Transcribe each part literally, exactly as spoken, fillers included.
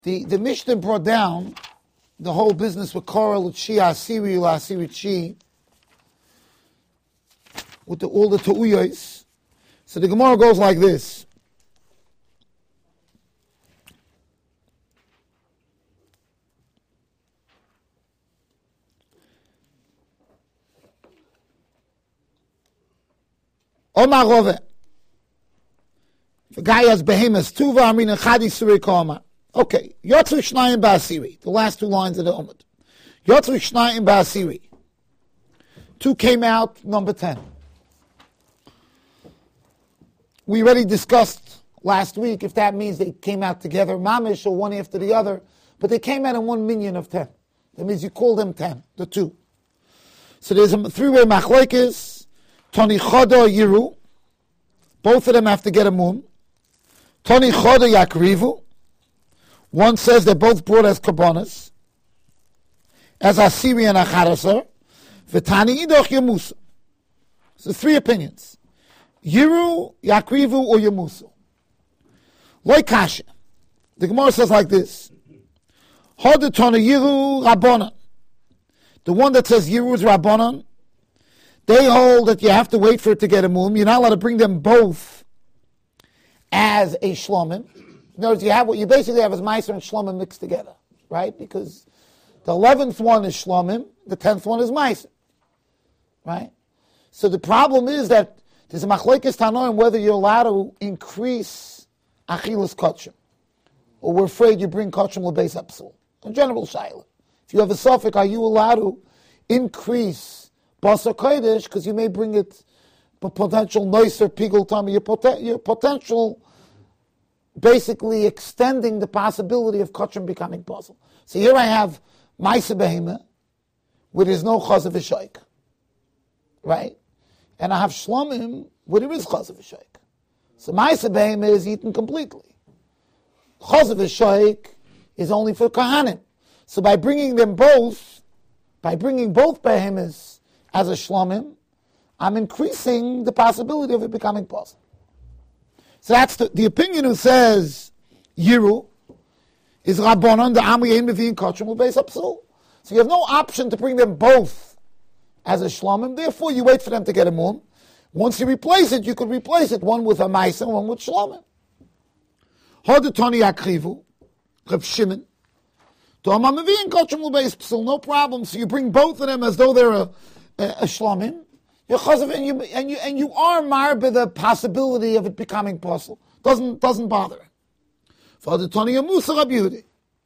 The the Mishnah brought down the whole business with Korah, L'Chi, Asiri, L'Asiri Chi, with the, all the Te'uyos. So the Gemara goes like this. Omar Rove. The guy has behemoths. Tuva Amina Chadi Suri Koma. Okay. Yotzu Shnayim Ba'asiri. The last two lines of the Umad. Yotzu Shnayim Ba'asiri. Two came out, number ten. We already discussed last week if that means they came out together, mamish, or one after the other, but they came out in one minyan of ten. That means you call them ten, the two. So there's a three-way machlokes, Toni Chodo Yiru. Both of them have to get a mum. Toni Chodo Yakrivu. One says they're both brought as karbonas, as Asiri and Acharaser. V'tani Idoch Yemusu. So three opinions. Yiru, Yakrivu, or Yemusu. Loi Kasha. The Gemara says like this. Hodetona Yiru Rabbanan. The one that says Yiru is Rabbanan, they hold that you have to wait for it to get a mum. You're not allowed to bring them both as a shlomim. In other words, you have what you basically have is Meiser and shlomim mixed together, right? Because the eleventh one is shlomim, the tenth one is Meiser, right? So the problem is that there's a machlokes tanoim whether you're allowed to increase achilas kachim, or we're afraid you bring kachim lebeis apsul. In general, shaila. If you have a suffix, are you allowed to increase basar kodesh because you may bring it potential nicer pigul tummy, your, poten- your potential basically extending the possibility of kachim becoming basar. So here I have ma'aseh behema, where there's no chaz of v'shaik, right? And I have shlomim where there is chaz of v'shaik. So ma'aseh behema is eaten completely. Chaz of v'shaik is only for kahanim. So by bringing them both, by bringing both behemoths as a shlomim, I'm increasing the possibility of it becoming possible. So that's the, the opinion who says Yiru is Rabbanon, the Amri Ein Mevi'in Kachim L'Beis Apsul. So you have no option to bring them both as a shlomim, therefore you wait for them to get a mum. Once you replace it, you could replace it, one with a ma'aseh and one with shlomim. Hodetoni Akrivu, Reb Shimon, no problem. So you bring both of them as though they're a, a, a shlomim. And you, and, you, and you are marbe the possibility of it becoming possible. Doesn't, doesn't bother. For the Tony Musa Rabbi Yehuda.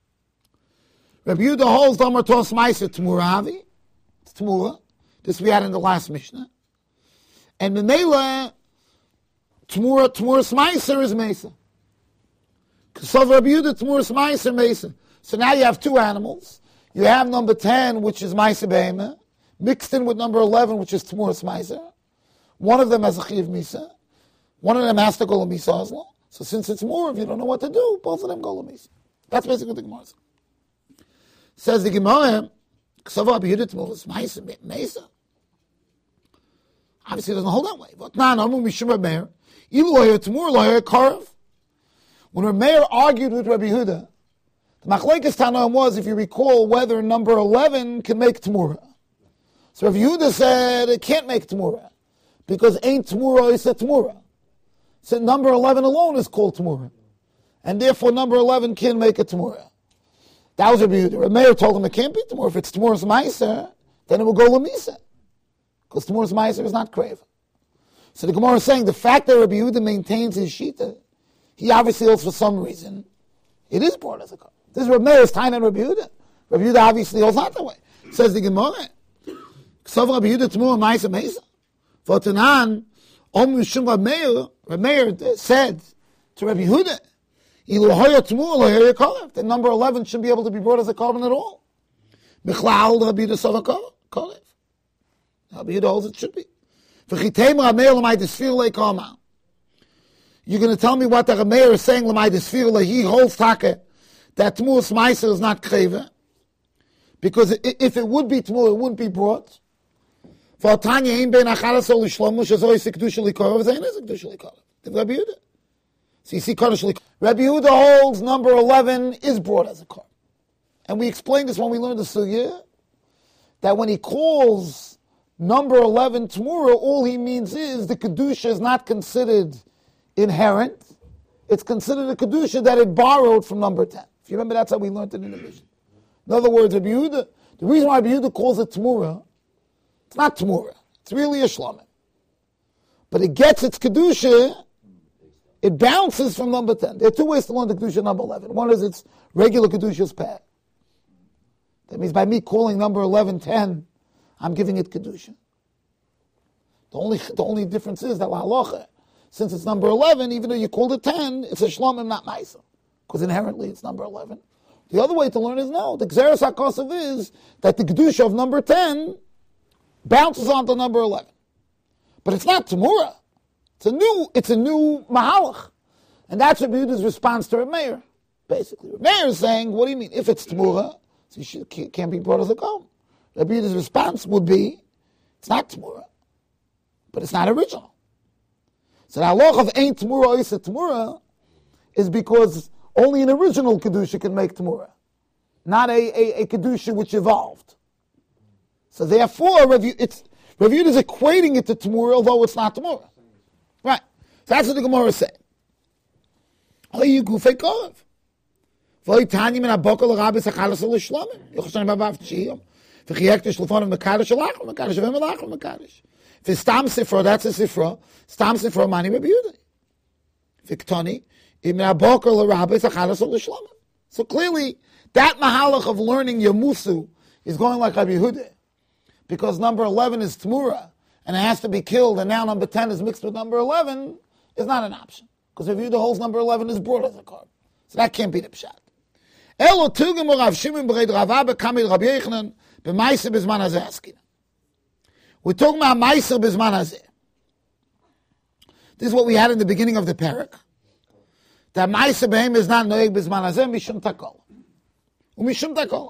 Rabbi Yehuda holds Damar Tos Meiser Tmuravi. It's Tmura. This we had in the last Mishnah. And Menela, Tmura, Tmura Meiser is Mesa. Kasav Rabbi Yehuda Tmura Meiser Mesa. So now you have two animals. You have number ten, which is Meiser Behemah, mixed in with number eleven, which is Tmuras Meiser. One of them has a Chiv Misa. One of them has to go to Misa Oslo. So since it's more, if you don't know what to do, both of them go to Misa. That's basically what the Gemara says. Says the Gemara, Ksava Abiyudah Tmuras Meiser, Mesa. Obviously it doesn't hold that way. But now, no, Mishum Reb Meir. Ilu Loher Tmur, Loher Karv. When Reb Meir argued with Rabbi Yehuda, the machlokes tanoim was, if you recall, whether number eleven can make Tmura. So Rabbi Yehuda said it can't make Tmura, because ain't Tmura is a Tmura. So number eleven alone is called Tmura. And therefore number eleven can make a Tmura. That was Rabbi Yehuda. Rabbi Meir told him it can't be Tmura. If it's Tmura's Meiser, then it will go Lamisa. Because Tmura's Meiser is not Kreva. So the Gemara is saying the fact that Rabbi Yehuda maintains his Shita, he obviously holds for some reason, it is brought as a car. This is Rabbi Meir's time and Rabbi Yehuda. Rabbi Yehuda obviously holds not that way. Says the Gemara, Ksav Rabbi Yehuda Tmura Meiser Mesa. V'tanan, Om Yishum Rabbi Meir, Rabbi Meir said to Rabbi Yehuda, Ilu Hoya Tmura Loher Yekalev. That number eleven shouldn't be able to be brought as a carbon at all. Michlal Rabbi Yehuda Sav Kalev. Rabbi Yehuda holds it should be. V'chitem Rabbi Meir L'may Desfir Le'Kama. You're going to tell me what the Rabbi Meir is saying L'may Desfir Le, he holds Taka, that Tmuras Meiser is not Kreva. Because if it would be Tmur, it wouldn't be brought. For Tanya, Ein Ben Acharas Ol Shlomo, Shazoi Sekdusha Likorov, Zayin is Sekdusha Likorov. The Rabbi Yehuda. So you see, Kaddish. Rabbi Yehuda holds number eleven is brought as a korban. And we explained this when we learned the sugya, that when he calls number eleven Tamura, all he means is the Kedusha is not considered inherent. It's considered a Kedusha that it borrowed from number ten. If you remember, that's how we learned it in the Mishnah. In other words, Rabbi Yehuda, the reason why Rabbi Yehuda calls it Tamura, it's not Tamura. It's really a Shlomim. But it gets its Kedusha, it bounces from number ten. There are two ways to learn the Kedusha number eleven. One is its regular Kedusha's pad. That means by me calling number eleven ten, I'm giving it Kedusha. The only, the only difference is that halacha, since it's number eleven, even though you called it ten, it's a Shlomim, not Maisa. Because inherently it's number eleven. The other way to learn is no. The Gzeres HaKosav is that the Kedusha of number ten bounces onto number eleven. But it's not Tamura. It's a new, it's a new Mahalach. And that's Rabbi Yehuda's response to Reb Meir, basically. Reb Meir is saying, what do you mean? If it's Tamura, so you should, can't be brought as a Kohen. Rabbi Yehuda's response would be, it's not Tamura, but it's not original. So the halach of Ein Tamura Oisa Tamura is because only an original Kedusha can make Tamura, not a, a, a Kedusha which evolved. So therefore, Rav it's Rav Yehuda is equating it to Tamura, although it's not Tamura. Right. So that's what the Gemara is saying. Oyu Gufei Kov. V'oy Tanya min Abokal Rabbi Sachalas L'Shlomim. Yochshan Babav Tshiyom. V'chiyek T'Shlofonim Mekadosh Alach Mekadosh V'em Alach Mekadosh. V'stam Sifra, that's a Sifra. Stam Sifra Mani Rabbi Yehuda. V'ktoni Im Abokal Rabbi Sachalas L'Shlomim. So clearly, that mahalach of learning Yamusu is going like Rabbi Yehuda. Because number eleven is Tamura, and it has to be killed, and now number ten is mixed with number eleven, is not an option. Because if you the whole number eleven is brought as a card. So that can't be the pshat. Elo tugim Rav Shimon b'Rei Rava b'Kamil Rabbi Yechanan b'Maiser b'Zman Hazeh Askina. We're talking about Maiser b'Zman Hazeh. This is what we had in the beginning of the parak. That Maiser b'Hem is not Noeg b'Zman Hazeh mishum takol. Umishum takol.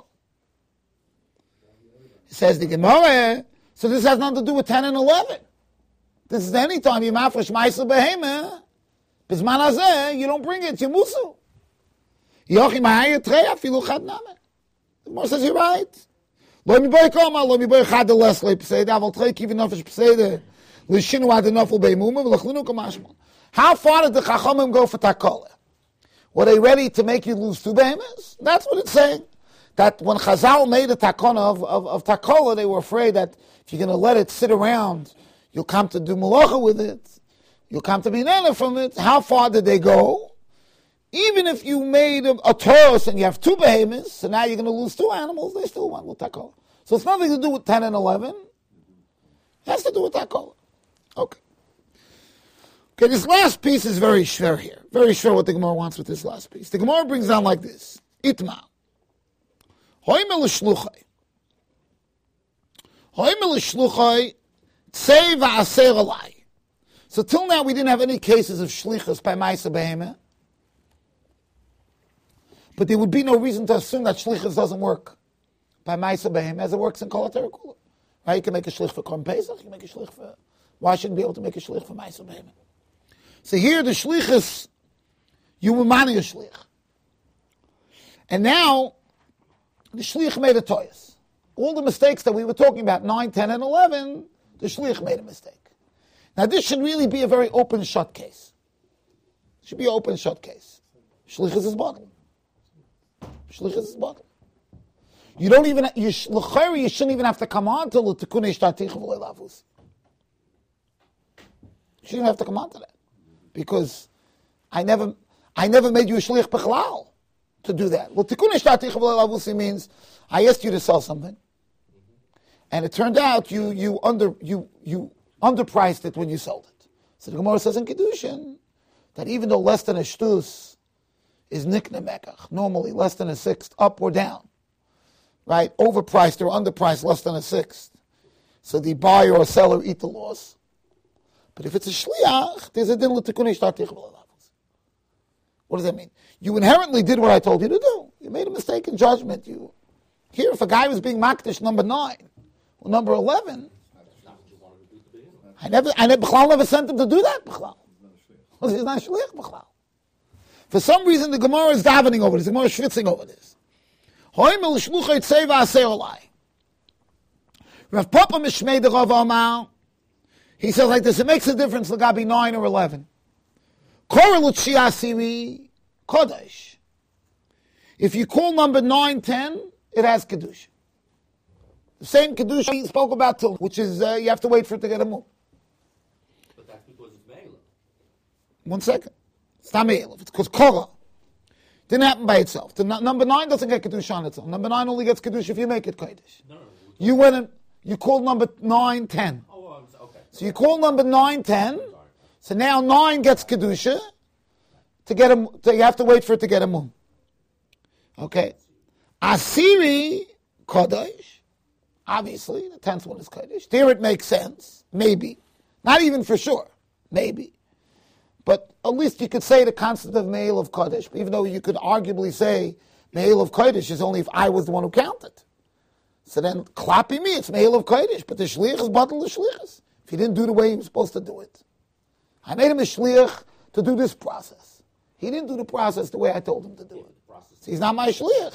Says the Gemara, so this has nothing to do with ten and eleven. This is any time you mafresh ma'aser behema, bizman hazeh, you don't bring it, you musu. Yochi ma'ayet trei afilu chad name. The Gemara says you're right. Lo mi boy koma, lo mi boy chad les le peseda, aval trei kivi nefesh peseda, l'shinu ad nefel beimuma, v'lechlinu kamashma. How far did the Chachamim go for takola? Were they ready to make you lose two behemoths? That's what it's saying. That when Chazal made a takona of, of, of takola, they were afraid that if you're going to let it sit around, you'll come to do malacha with it, you'll come to be nana from it. How far did they go? Even if you made a, a Taurus and you have two behemoths, so now you're going to lose two animals, they still want with takola. So it's nothing to do with ten and eleven. It has to do with takola. Okay. Okay, this last piece is very shver here. Very sure what the Gemara wants with this last piece. The Gemara brings down like this. Itma. Hoymel shluchai. Hoymel shluchai tzei va'aser alai. So till now we didn't have any cases of shlichus by Ma'aser Behema. But there would be no reason to assume that shlichus doesn't work by Ma'aser Behema as it works in Kol HaTorah. Right? You can make a shlich for Korban Pesach, you can make a shlich for... Why shouldn't you be able to make a shlich for Ma'aser Behema? So here the shlichus, you were mani a shlich. And now the shlich made a toyas. All the mistakes that we were talking about, nine, ten, and eleven, the shlich made a mistake. Now this should really be a very open shut case. It should be an open shut case. Shlich is his bottle. Shlich is his bottle. You don't even, you, you shouldn't even have to come on to the tikkun ishtatich v'lo lavus. You shouldn't have to come on to that. Because I never, I never made you a shlich b'chlal to do that. Well, tikkun ishtatich v'lo lavus means I asked you to sell something, and it turned out you you under you you underpriced it when you sold it. So the Gemara says in Kedushin that even though less than a shtus is nikna mekach, normally less than a sixth, up or down, right? Overpriced or underpriced, less than a sixth. So the buyer or seller eat the loss. But if it's a shliach, there's a din l'tikkun ishtatich v'lo lavus. What does that mean? You inherently did what I told you to do. You made a mistake in judgment. You here, if a guy was being makdish number nine or number eleven, I never, I never, B'chlal never sent him to do that. B'chlal, he's not shliach B'chlal. For some reason, the Gemara is davening over this. The Gemara is schwitzing over this. Rav Papa Mishmei de Rav Amar, he says like this, it makes a difference, Lagabi nine or eleven. Korelut Shiasiri Kodesh. If you call number nine, ten, it has Kedusha. The same Kedusha we spoke about till, which is, uh, you have to wait for it to get a move. But that's because it's Me'elav. One second. It's not Me'elav. It's because Korah. Didn't happen by itself. The n- number nine doesn't get Kedusha on its own. Number nine only gets Kedusha if you make it Kodesh. No, no, no. You went and, you called number nine, ten. Oh, um, okay. So you call number nine, ten. So now nine gets Kedusha. To get a, to, you have to wait for it to get a moon. Okay. Asiri Kodesh. Obviously, the tenth one is Kodesh. There it makes sense. Maybe. Not even for sure. Maybe. But at least you could say the concept of Me'el of Kodesh, even though you could arguably say Me'el of Kodesh is only if I was the one who counted. So then, klapi me, it's Me'el of Kodesh, but the Shliach is batal the Shliachus. If he didn't do the way he was supposed to do it. I made him a Shliach to do this process. He didn't do the process the way I told him to do it. So he's not my Shliach.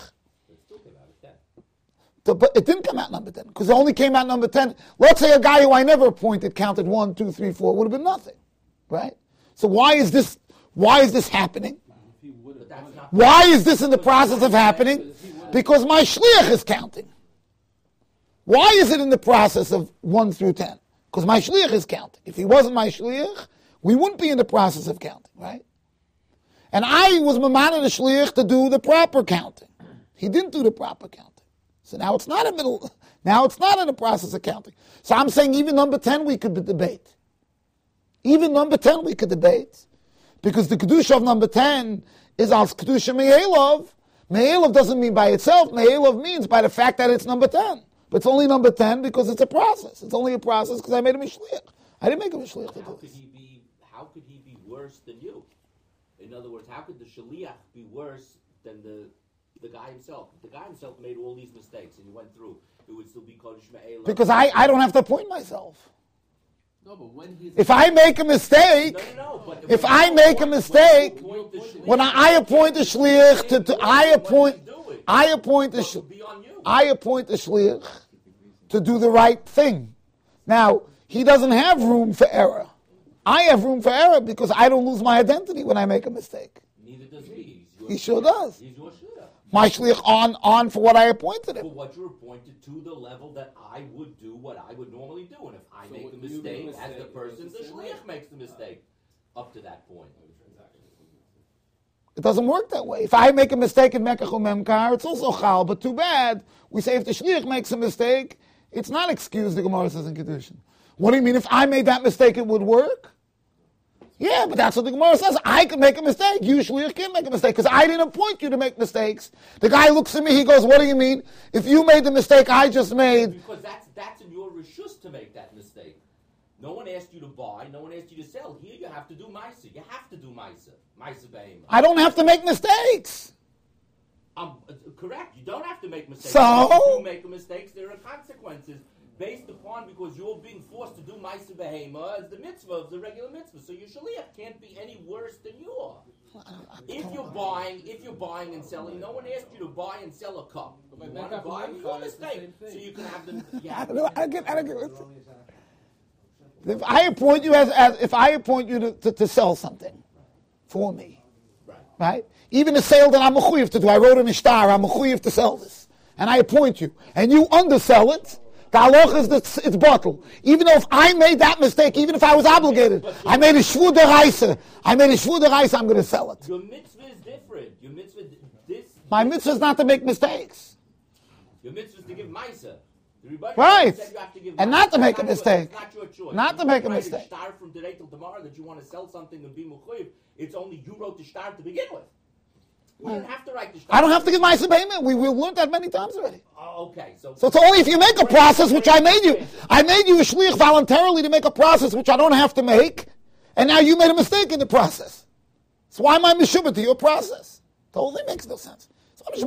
So, but it didn't come out number ten, because it only came out number ten. Let's say a guy who I never appointed counted one, two, three, four, would have been nothing. Right? So why is this, why is this happening? Why is this in the process of happening? Because my Shliach is counting. Why is it in the process of one through ten? Because my Shliach is counting. If he wasn't my Shliach, we wouldn't be in the process of counting, right? And I was Mamana the Shliach to do the proper counting. He didn't do the proper counting. So now it's not a middle, now it's not in the process of counting. So I'm saying even number ten we could debate. Even number ten we could debate. Because the Kedusha of number ten is als Kedusha Me'elav. Me'elav doesn't mean by itself. Me'elav means by the fact that it's number ten. But it's only number ten because it's a process. It's only a process because I made him a shliach. I didn't make him a shliach to do this. He be, how could he be worse than you? In other words, how could the shliach be worse than the the guy himself? The guy himself made all these mistakes and he went through. It would still be Kodesh Me'elav. Because I, I don't have to appoint myself. No, but when he's if I make a mistake, no, no, no, but if I make a mistake, when I, I appoint a shliach to, to I appoint I appoint a shliach. I appoint a shliach to do the right thing. Now, he doesn't have room for error. I have room for error because I don't lose my identity when I make a mistake. Neither does he. He sure does. He's your shliach. My shliach on, on for what I appointed him. For what you're appointed to the level that I would do what I would normally do. And if I So make what a you mistake, make a as the mistake, person, it's the the same way. shliach makes the mistake up to that point. It doesn't work that way. If I make a mistake in Mekach or Memkar, it's also chal, but too bad. We say if the shliach makes a mistake, it's not excused, the Gemara says in Kedushin. What do you mean, if I made that mistake, it would work? Yeah, but that's what the Gemara says. I can make a mistake. You, shliach, can't make a mistake, because I didn't appoint you to make mistakes. The guy looks at me, he goes, what do you mean? If you made the mistake I just made... Because that's that's in your rishus to make that mistake. No one asked you to buy, no one asked you to sell. Here you have to do Maisa. You have to do Maisa. Maisa Behema. I don't have to make mistakes. Um, uh, correct. You don't have to make mistakes. So? If you do make mistakes, there are consequences based upon because you're being forced to do Maisa Behema as the mitzvah of the regular mitzvah. So your shaliach can't be any worse than you are. If you're buying, if you're buying and selling, no one asked you to buy and sell a cup. You want to buy, your mistake, so you can have them. You I have don't know. I don't get, I don't get, listen. If I appoint you as, as if I appoint you to, to, to sell something for me, right. right? Even a sale that I'm mechuyev to do, I wrote in a star, I'm mechuyev to sell this, and I appoint you, and you undersell it. The halach is that it's bottle. Even though if I made that mistake, even if I was obligated, I made a shvur deraisa. I made a shvur deraisa. I'm going to sell it. Your mitzvah is different. Your mitzvah, this. My mitzvah is not to make mistakes. Your mitzvah is to give ma'isa. Right. Said you have to give And ma'isa. not to make a It's mistake. not your choice. Not to You make a write mistake. Star from today till tomorrow that you want to sell something and be mechuyev. It's only you wrote the star to begin with. You didn't have to write the star. I don't have to give my payment. We we've learned that many times already. Oh, okay. So, So it's only if you make a process, which I made you. I made you a shliach voluntarily to make a process which I don't have to make, and now you made a mistake in the process. So why am I mishubah to your process? The whole thing makes no sense. The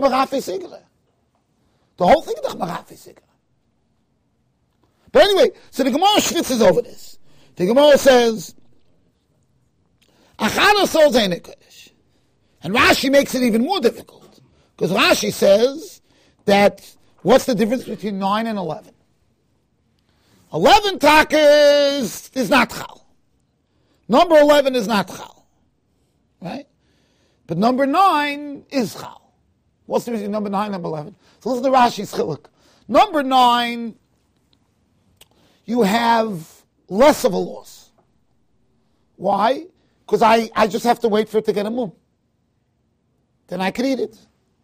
whole thing is marafi sigla. But anyway, so the Gemara schwitzes over this. The Gemara says, "Achad asol zeine kodesh." And Rashi makes it even more difficult. Because Rashi says that, what's the difference between nine and eleven? eleven taka is, is not chal. Number eleven is not chal. Right? But number nine is chal. What's the difference between number nine and number eleven? So listen to Rashi's chiluk. Number nine, you have less of a loss. Why? Because I, I just have to wait for it to get a mum. Then I can eat it.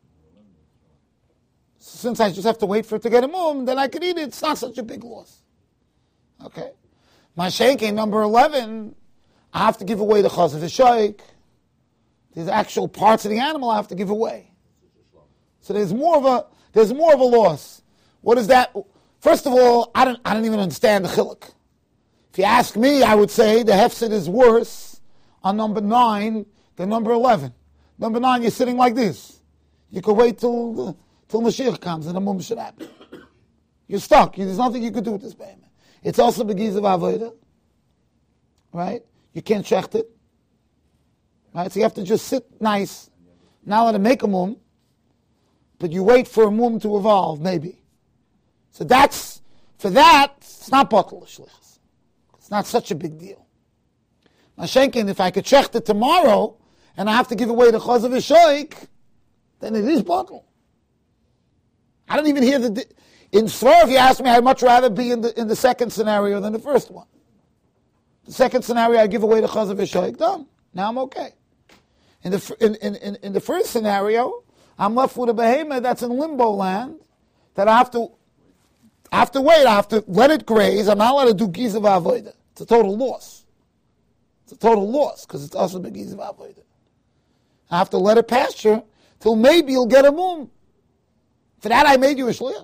Since I just have to wait for it to get a mum, then I can eat it. It's not such a big loss. Okay. My sheikh, number eleven, I have to give away the chaz of the sheikh. There's actual parts of the animal I have to give away. So there's more of a there's more of a loss. What is that? First of all, I don't I don't even understand the chiluk. If you ask me, I would say the hefset is worse on number nine than number eleven. Number nine, you're sitting like this. You could wait till till Mashiach comes and the mum should happen. You're stuck. There's nothing you could do with this payment. It's also begiz of avodah, right? You can't shecht it, right? So you have to just sit nice, not let it make a mum, but you wait for a mum to evolve, maybe. So that's, for that, it's not batal shlichus. It's not such a big deal. Mashenkin, if I could shecht it tomorrow, and I have to give away the chaz of a sheikh, then it is batal. I don't even hear the... In Svar, if you ask me, I'd much rather be in the in the second scenario than the first one. The second scenario, I give away the chaz of a sheikh, done. Now I'm okay. In the in, in, in, in the first scenario, I'm left with a behemoth that's in limbo land that I have to I have to wait. I have to let it graze. I'm not allowed to do gizav avodah. It's a total loss. It's a total loss because it's also big gizav avodah. I have to let it pasture till maybe you'll get a mum. For that, I made you a shliach.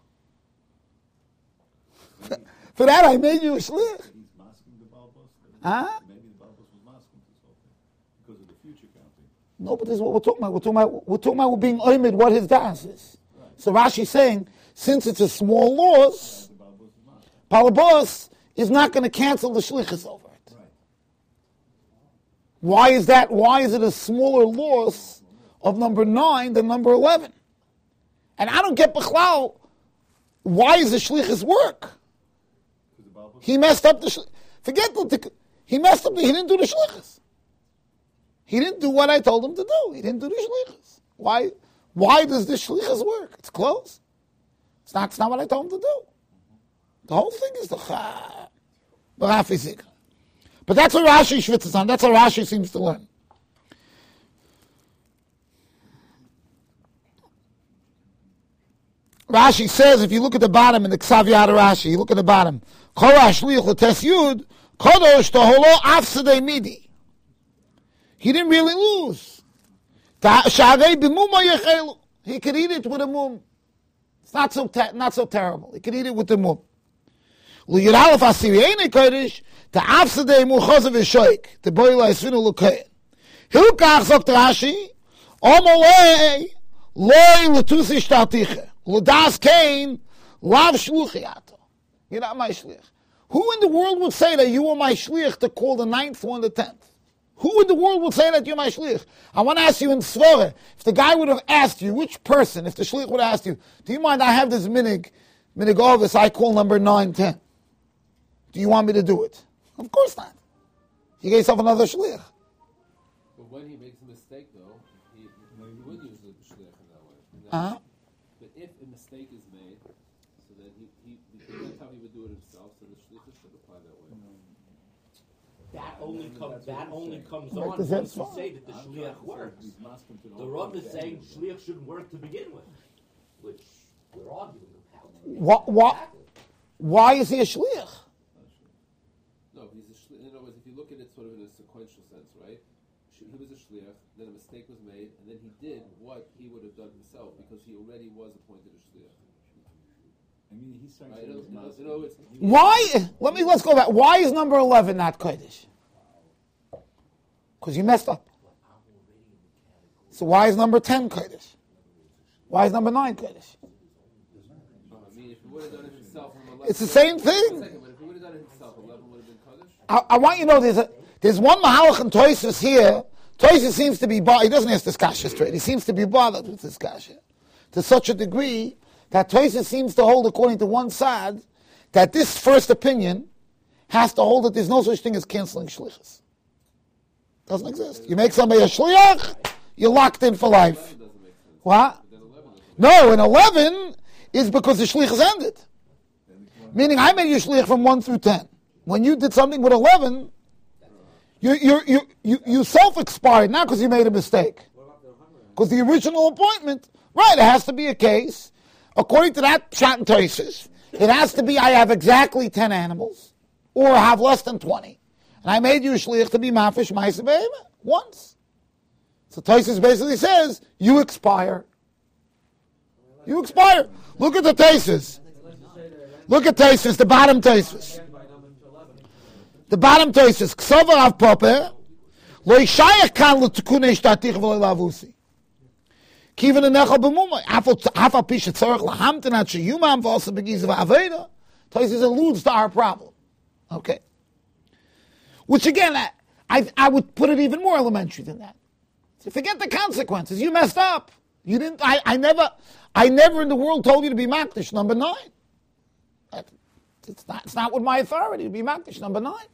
For that, I made you a shliach. He's masking the balbos. Huh? Maybe the balbos was masking this whole thing because of the future counting. No, but this is what we're talking about. We're talking about, we're talking about we're being oimid what his das is. Right. So Rashi's saying, since it's a small loss, balbos is not going to cancel the shlichus over it. Right. Why is that? Why is it a smaller loss of number nine than number eleven? And I don't get b'chlal. Why is the shlichus work? He messed up the shlichus. Forget the, he messed up the, he didn't do the shlichus. He didn't do what I told him to do. He didn't do the shlichus. Why, why does the shlichus work? It's close. It's not, it's not what I told him to do. The whole thing is the cha. But that's what Rashi schwitzes on. That's what Rashi seems to learn. Rashi says, if you look at the bottom in the Ksav Yad Rashi, you look at the bottom. He didn't really lose. He could eat it with a mum. It's not so te- not so terrible. He could eat it with the mum. Hilkach sagt Rashi, Omolei loy letusi shtartiche. L'das kain lav shluchiato. You're not my shlich. Who in the world would say that you are my shlich to call the ninth one the tenth? Who in the world would say that you're my shlich? I want to ask you in Svore, if the guy would have asked you, which person, if the shlich would have asked you, do you mind, I have this minig, minig ovis, I call number nine, ten. Do you want me to do it? Of course not. You gave yourself another shlich. But when he makes a mistake, though, he, he would use the shlich in that way. In that Uh-huh. But if a mistake is made, so then he, he, he that's how he would do it himself, so the shlich should apply that way. That only comes. That only comes Right, on does once that you fall? say that the shliach works. The Rav is saying shliach shouldn't work to begin with, which we're arguing about. What, what, why is he a shliach? No, he's a shliach. In other words, if you look at it sort of in a sequential sense, right? He was a shliach, then a mistake was made, and then he did what he would have done himself because he already was appointed a shliach. I mean, he's trying Right? to In use other- masking. in other words, Why, let me, let's go back. Why is number eleven not Kodesh? Because you messed up. So why is number ten Kodesh? Why is number nine Kodesh? I mean, if he would have done it himself, from eleven, It's the same One thing. second, but if he would have done it himself, eleven would have been Kaddish. I, I want you to know there's a, there's one Mahalach and Toysus here Tosha seems to be, bo- he doesn't ask this kasha straight, he seems to be bothered with this kasha to such a degree that Tosha seems to hold, according to one side, that this first opinion has to hold that there's no such thing as canceling shlichus. Doesn't exist. You make somebody a shliach, you're locked in for life. What? No, in eleven is because the shliach has ended. Meaning I made you shliach from one through ten. When you did something with eleven, you you you you, you self-expired, not because you made a mistake. Because the original appointment, right, it has to be a case, according to that Pshat and Tosfos, it has to be I have exactly ten animals, or I have less than twenty. And I made you a shliach to be mafish ma'aseh behema once. So Tosfos basically says, you expire. You expire. Look at the Tosfos. Look at Tosfos, the bottom Tosfos. The bottom Tosfos. K'sover av poper, lo yishayach kan l'tikunei shtatich v'lo lavusi. Kiven enecha b'mumay. Haf al pi shetzorach lahamten ad sheyumam v'osa begiz v'aveda. Tosfos alludes to our problem. Okay. Which again, I, I, I would put it even more elementary than that. So forget the consequences. You messed up. You didn't. I, I never. I never in the world told you to be makdish number nine. That, it's not. It's not with my authority to be makdish number nine.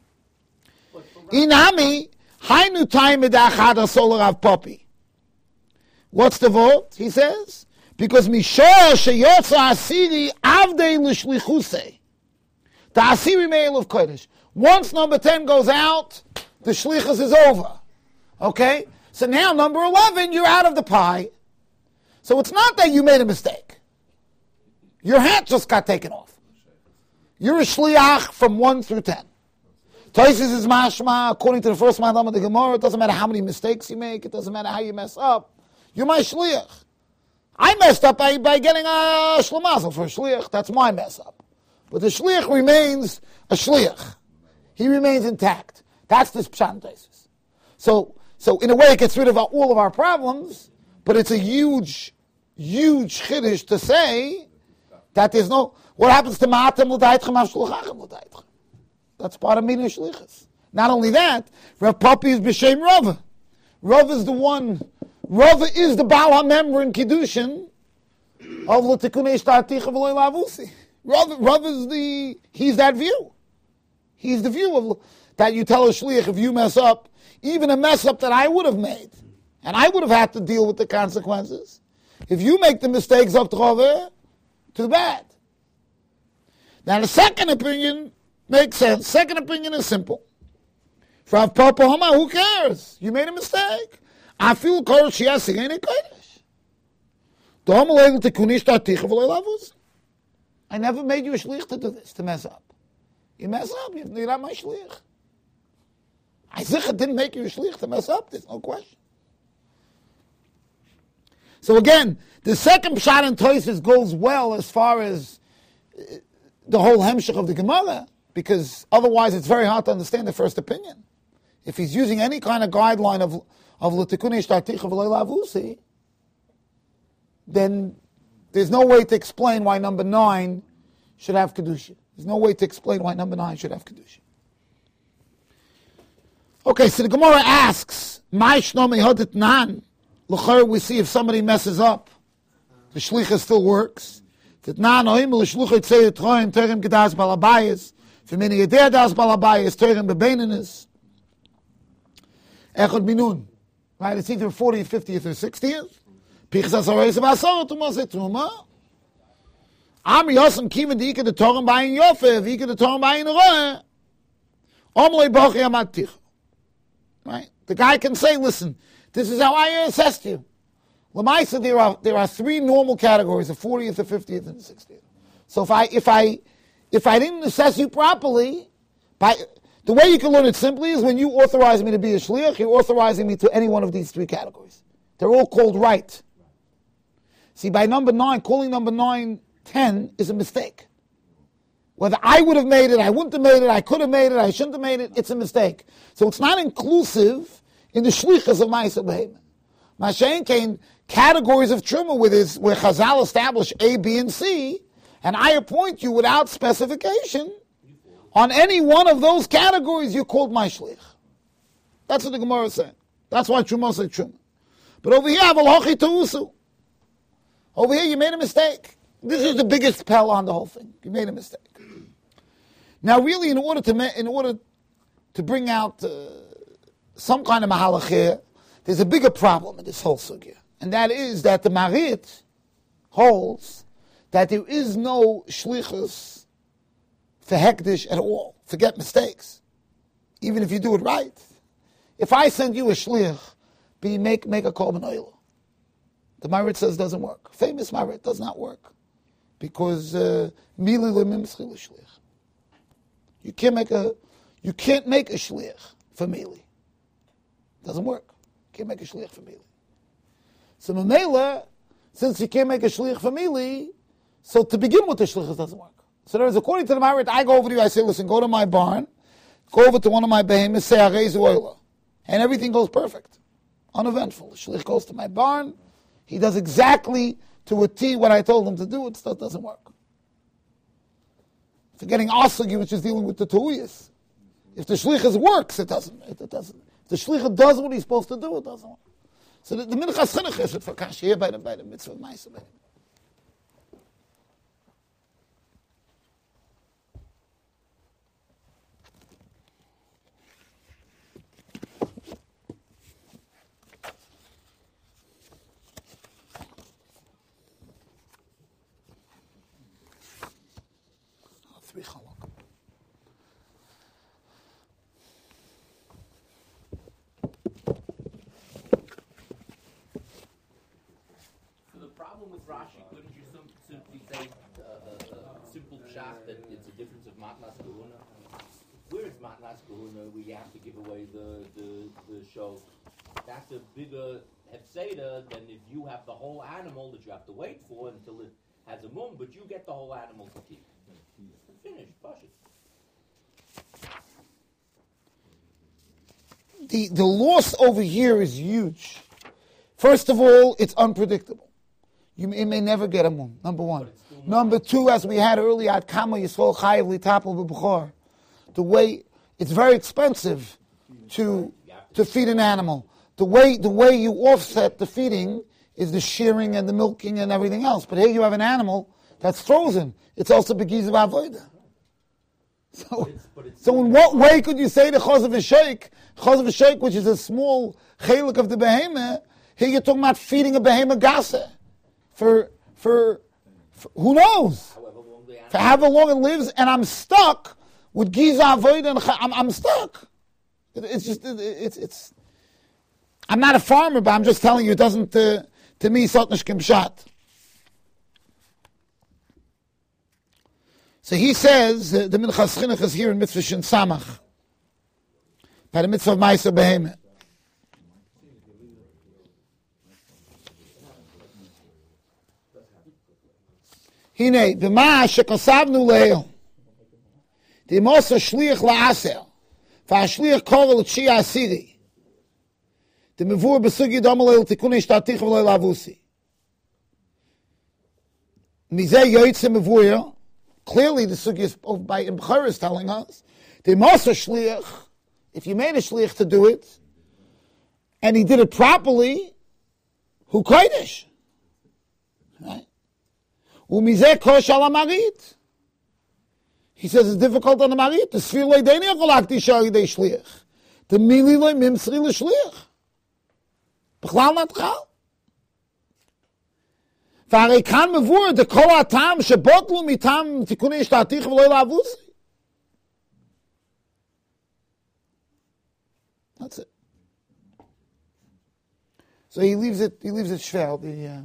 Inami hainu time edachad solar av popi. What's the vote? He says because mishor sheyotza asiri avdei l'shlichusei. The asiri me'el of kodesh. Once number ten goes out, the shlichus is over. Okay? So now number eleven, you're out of the pie. So it's not that you made a mistake. Your hat just got taken off. You're a shliach from one through ten. Tosfos is mashma, according to the first madam of the Gemara, it doesn't matter how many mistakes you make, it doesn't matter how you mess up. You're my shliach. I messed up by, by getting a shlemazel for a shliach. That's my mess up. But the shliach remains a shliach. He remains intact. That's this pshat and Tosfos. So, so in a way, it gets rid of our, all of our problems, but it's a huge, huge chiddush to say that there's no. What happens to ma'atem l'daitchem av shluchachem l'daitchem? That's part of meeting shlichus. Not only that, Rav Papi is b'shem Rava. Rava is the one. Rava is the Baal HaMember in Kiddushin of l'tikunei shtarticha v'lo lavusi. Rava, Rava is the. He's that view. He's the view of that you tell a shliach if you mess up, even a mess up that I would have made, and I would have had to deal with the consequences. If you make the mistakes of Trove, too bad. Now the second opinion makes sense. Second opinion is simple. Rav Papa Homa, who cares? You made a mistake. I feel cold. She has singing it kodesh. I never made you a shliach to do this, to mess up. You mess up, you're not my shliach. Isaiah didn't make you a shliach to mess up, there's no question. So again, the second pshat in Tosfos goes well as far as the whole hemshech of the Gemara, because otherwise it's very hard to understand the first opinion. If he's using any kind of guideline of of l'tikunei shtarticha v'lo lavusi, then there's no way to explain why number nine should have kedusha. There's no way to explain why number nine should have kedusha. Okay, so the Gemara asks, "Mai shno mehadit nan?" L'chor, we see if somebody messes up, the shlicha still works. That nan oim l'shlucha tzei yitroim terem gedas balabayis. V'mini yedei das balabayis terem bebeinanis. Echad minun. Right, it's either fortieth, fiftieth, or sixtieth. Pichas hasoreis v'asor tumas etruma. Am yosem kiven di ike de torem bayin yofe, v'ike de torem bayin roeh. Omlei bochi amat tich. Right? The guy can say, listen, this is how I assessed you. Lamaisa, there are there are three normal categories: the fortieth, the fiftieth, and the sixtieth. So if I if I if I didn't assess you properly, by the way you can learn it simply is when you authorize me to be a shliach, you're authorizing me to any one of these three categories. They're all called right. See, by number nine, calling number nine ten is a mistake. Whether I would have made it, I wouldn't have made it, I could have made it, I shouldn't have made it, it's a mistake. So it's not inclusive in the shlichas of ma'aseh behema. Mashen came categories of truma with his, where Chazal established A, B, and C, and I appoint you without specification on any one of those categories. You're called my shlich. That's what the Gemara is saying. That's why Truma is like Truma. But over here, Avalochi Ta'usu. Over here, you made a mistake. This is the biggest pell on the whole thing. You made a mistake. Now, really, in order to ma- in order to bring out uh, some kind of mahalach here, there's a bigger problem in this whole sugya, and that is that the Marit holds that there is no shlichus for hektish at all. Forget mistakes, even if you do it right. If I send you a shlich, be make make a korban oil, the Marit says doesn't work. Famous Marit does not work because mili lemim shlich. You can't make a you can't make a shlich for mili. Doesn't work. You can't make a shlich for mili. So Mamela, since you can't make a shlich for mili, so to begin with the shlich doesn't work. So there is, according to the Marit, I go over to you, I say, listen, go to my barn, go over to one of my behemoths, say Arezu Oila, and everything goes perfect, uneventful. The shlich goes to my barn, he does exactly to a T what I told him to do, it still doesn't work. Forgetting Asagi, which is dealing with the Tu'uyas. If the shlichus works, it doesn't. It, it doesn't. If the shlichus does what he's supposed to do, it doesn't work. So the, the minchas chinuch is for kash here by the by the mitzvah of ma'aseh. Three chalak. With Rashi, couldn't you sim- simply say uh, uh, uh, simple pshat that it's a difference of matnas kahuna? Where is matnas kahuna? We have to give away the the, the show. That's a bigger hefseda than if you have the whole animal that you have to wait for until it has a mum, but you get the whole animal to keep. Finished, push it. The the loss over here is huge. First of all, it's unpredictable. You may, may never get a mum, number one. Number two, as we had earlier, at Kama Yisrael Chayiv Litapel B'Bechor, the way, it's very expensive to to feed an animal. The way the way you offset the feeding is the shearing and the milking and everything else. But here you have an animal that's frozen. It's also Begiz of Avodah. So, so in what way could you say the Chosav V'Sheik, Chosav V'Sheik, which is a small chelik of the behemoth, here you're talking about feeding a behemoth gasa. For, for, for, who knows? For however long it lives, and I'm stuck with Giza Avodah, and I'm, I'm stuck. It, it's just, it, it's, it's, I'm not a farmer, but I'm just telling you, it doesn't, uh, to me, Sotnish Kimshat. So he says, uh, the Minchas Chinuch is here in Mitzvah Shin Samach, by the Mitzvah of Ma'aser Behemoth. Hine, b'ma shekosavnu leil, d'imosa shliach la'aser, v'ashliach korel t'shi asiri, d'mevur b'sugi domo leil tikunei shtatich v'leil avusi. Mizeh yoytze mevur, clearly the sugi of by Bechor is telling us, d'imosa shliach, if you made a shliach to do it, and he did it properly, hu kodesh. Right? Umizeh kosh ala marit. He says it's difficult on the marit. The sfir loy deni akolak tisha yidei shliach. The mili loy mimsri l'shliach. B'chlal not chal. V'arei kan mevur the kol atam shebotlu mitam tikunei shtatich v'loy la'avusi. That's it. So he leaves it. He leaves it shvel. The uh,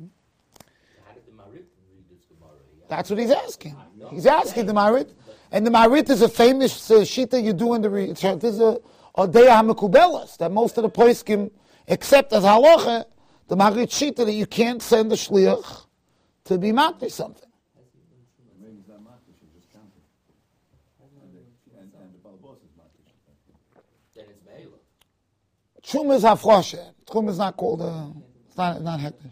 That's what he's asking. He's asking the Marit. And the Marit is a famous uh, shita you do in the re- this is a Odeya HaMekubelas, that most of the poskim accept as halacha, the Marit shita that you can't send the shliach to be matri something. Maybe it's not matri, she's just counting. And, and the balbos is matri. Then it's meila. Truma is hafroshe. Truma is not called a, it's not, not hektish.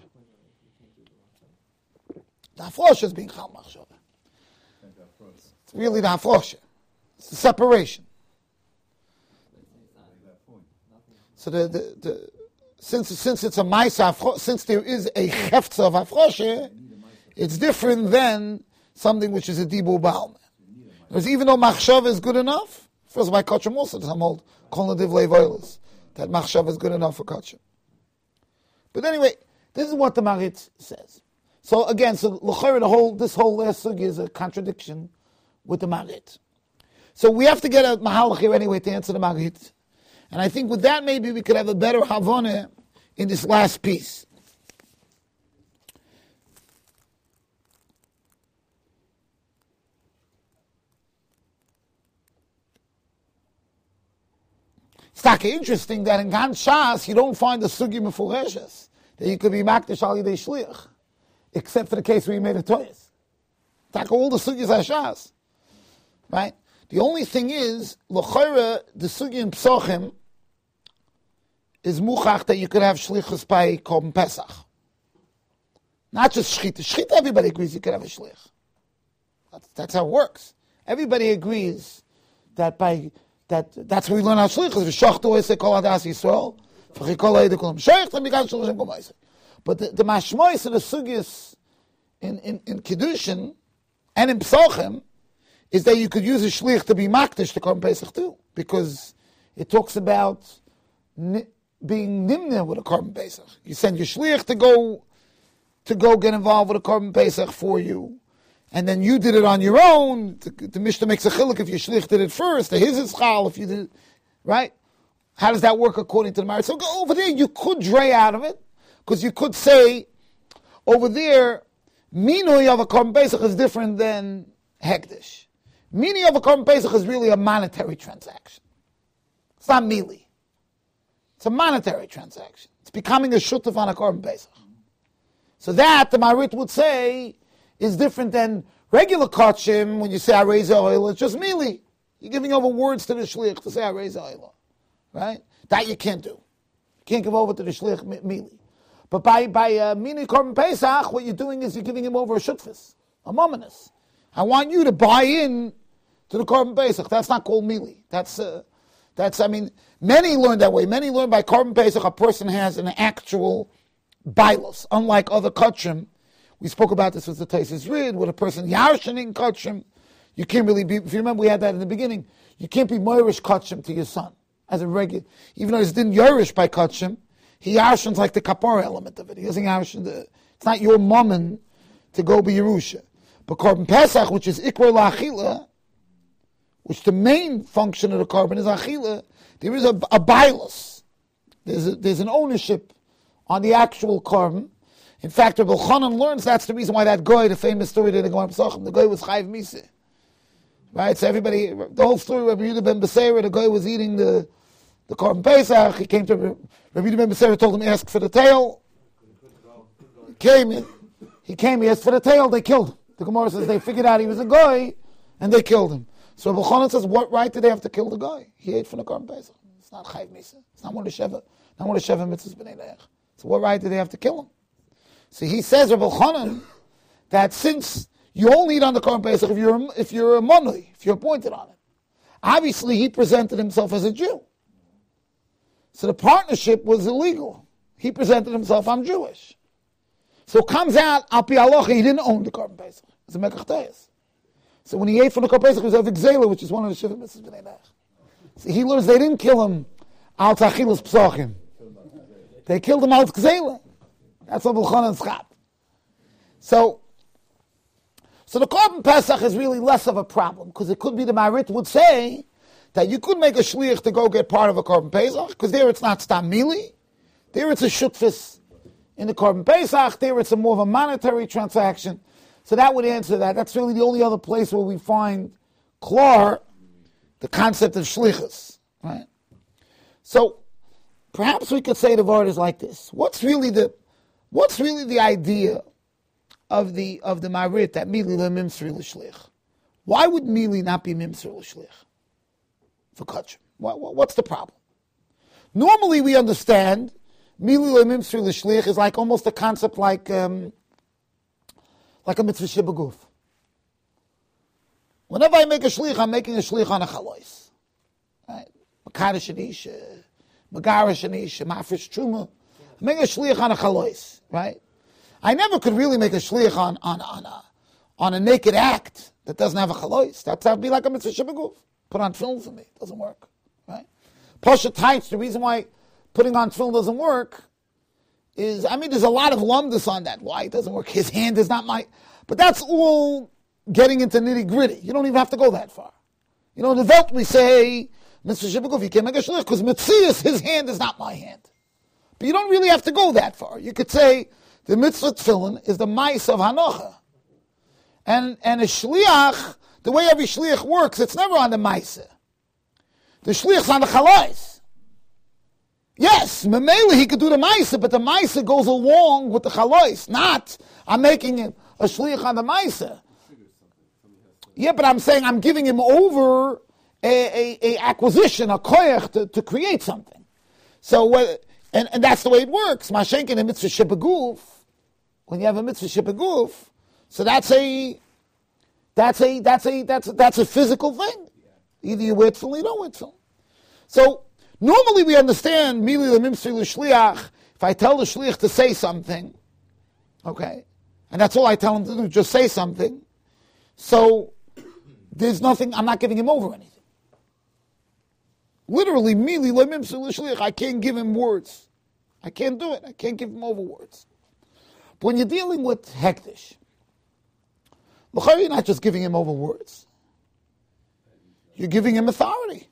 The hafroshe is being chal machshava. It's really the hafroshe. It's the separation. So the, the, the since since it's a ma'isa, since there is a hefza of afroshe, it's different than something which is a dibur ba'alma. Because even though machshav is good enough, first by kachim also some old kol nadiv leivoilis, that machshav is good enough for kachim. But anyway, this is what the Marit says. So again, so l'chayr, the whole this whole last sugi is a contradiction with the Marit. So we have to get a mahalach here anyway to answer the Marit. And I think with that maybe we could have a better havana in this last piece. It's not interesting that in Gan Shas you don't find the sugi mefureshes that you could be makdish al yidei shliach, except for the case where you made a toyas. Take all the sugis hashas, right? The only thing is, l'chayra, the sugi in Psochim is muchach that you could have shlichus by Korban Pesach. Not just shchita. Shchita, everybody agrees you could have a shlich. That's, that's how it works. Everybody agrees that by that that's where we learn how shlichus. V'shachtu oisei kol adas Yisrael, v'chikol ha'edek kulam sheich, v'mikan shloshim kol ma'aseh. But the, the mashmois and the sugis in, in, in Kiddushin and in Psochim is that you could use a shlich to be makdish to Korban Pesach too, because it talks about ni, being nimna with a Korban Pesach. You send your shlich to go to go get involved with a Korban Pesach for you, and then you did it on your own. The, the Mishnah makes a chiluk if your shlich did it first. The his is chal if you did it, right? How does that work according to the marriage? So go over there, you could dray out of it, because you could say over there, minui of a Korban Pesach is different than hekdesh. Minui of a Korban Pesach is really a monetary transaction. It's not mili. It's a monetary transaction. It's becoming a shutuf on a Korban Pesach. So that, the Marit would say, is different than regular kachim. When you say I raise oil, it's just mili. You're giving over words to the shlich to say I raise oil. Right? That you can't do. You can't give over to the shlich mili. But by by uh, mini Korban Pesach, what you're doing is you're giving him over a shutfis, a mominus. I want you to buy in to the Korban Pesach. That's not called mili. That's uh, that's I mean, many learn that way. Many learn by Korban Pesach a person has an actual bailos, unlike other kachim. We spoke about this with the Taisis Rid, with a person yarshaning kachim. You can't really be. If you remember, we had that in the beginning. You can't be moirish kachim to your son as a regular, even though he's didn't yorish by kachim. He yarshans like the kapara element of it. He doesn't yarshan the. It's not your mammon to go be Yerusha. But Korban Pesach, which is ikvar la'achila, which the main function of the Korban is achila, there is a, a bailos. There's a, there's an ownership on the actual Korban. In fact, Rabbi Chanan learns that's the reason why that guy, the famous story that they go on Pesachim, the guy was Chayiv Misa. Right? So everybody, the whole story of Rabbi Yehuda ben Beseira, the guy was eating the the Korban Pesach. He came to Rabbi Yehuda ben Beseira, told him to ask for the tail. He came, he came, he asked for the tail, they killed him. The Gemara says they figured out he was a guy, and they killed him. So Rabbi Chanan says, what right did they have to kill the guy? He ate from the Korban Pesach. It's not Chayiv Misa. It's not one of the Sheva, not one of the Sheva mitzvahs b'nei leich. So what right did they have to kill him? So he says, Rabbi Chanan, that since you only eat on the Korban Pesach if you're a, if you're a money, if you're appointed on it. Obviously, he presented himself as a Jew. So the partnership was illegal. He presented himself, I'm Jewish. So it comes out, al pi halacha, he didn't own the Korban Pesach. It's a mekach teis. So when he ate from the Korban Pesach, he was a Vigzela, which is one of the Shiva mitzvahs b'nei leich. So he learns they didn't kill him al tachilas psachim. They killed him al gzela. That's what Chanan Schap. So, so the Korban Pesach is really less of a problem, because it could be the Marit would say that you could make a shliach to go get part of a Korban Pesach, because there it's not stam mili, there it's a shutfis in the Korban Pesach, there it's a more of a monetary transaction. So that would answer that. That's really the only other place where we find klar the concept of shlichus, right? So perhaps we could say the word is like this: What's really the What's really the idea of the of the Marit that mili le mimsri l'shlich? Why would mili not be mimsri l'shlich for kachim? What, what, what's the problem? Normally, we understand mili le mimsri l'shlich is like almost a concept like um, like a mitzvah shibaguf. Whenever I make a shlich, I'm making a shlich on a chalois. Right? Makara shanisha, magara shanisha, mafresh truma. I'm making a shliach on a chalois, right? I never could really make a shliach on, on, on, a, on a naked act that doesn't have a chalois. That's have to be like a mitzvah shebeguf. Put on film for me. It doesn't work, right? Pasha tights, the reason why putting on film doesn't work is, I mean, there's a lot of lumdus on that. Why it doesn't work? His hand is not my... But that's all getting into nitty-gritty. You don't even have to go that far. You know, in the Welt we say, Mister Shibukov, you can't make a shlich, because Metzias, his hand is not my hand. But you don't really have to go that far. You could say, the mitzvah tefillin is the mais of Hanocha. And, and a shliach, the way every shliach works, it's never on the mais. The shliach's on the chalais. Yes, Memele, he could do the mais, but the mais goes along with the chalais, not, I'm making it a shliach on the maisa. Yeah, but I'm saying I'm giving him over a, a, a acquisition, a koyach, to, to create something. So, uh, and, and that's the way it works. Mashenkin a mitzvah shebeguf, when you have a mitzvah shebeguf, so that's a, that's a, that's a, that's a, that's a physical thing. Either you wear tefillin or you don't wear tefillin. So, normally we understand, mili lemimsri l'shliach, if I tell the shliach to say something, okay, and that's all I tell him to do, just say something. So, there's nothing, I'm not giving him over anything. Literally, mili lemimsri l'shliach, I can't give him words. I can't do it. I can't give him over words. But when you're dealing with hektish, you're not just giving him over words. You're giving him authority.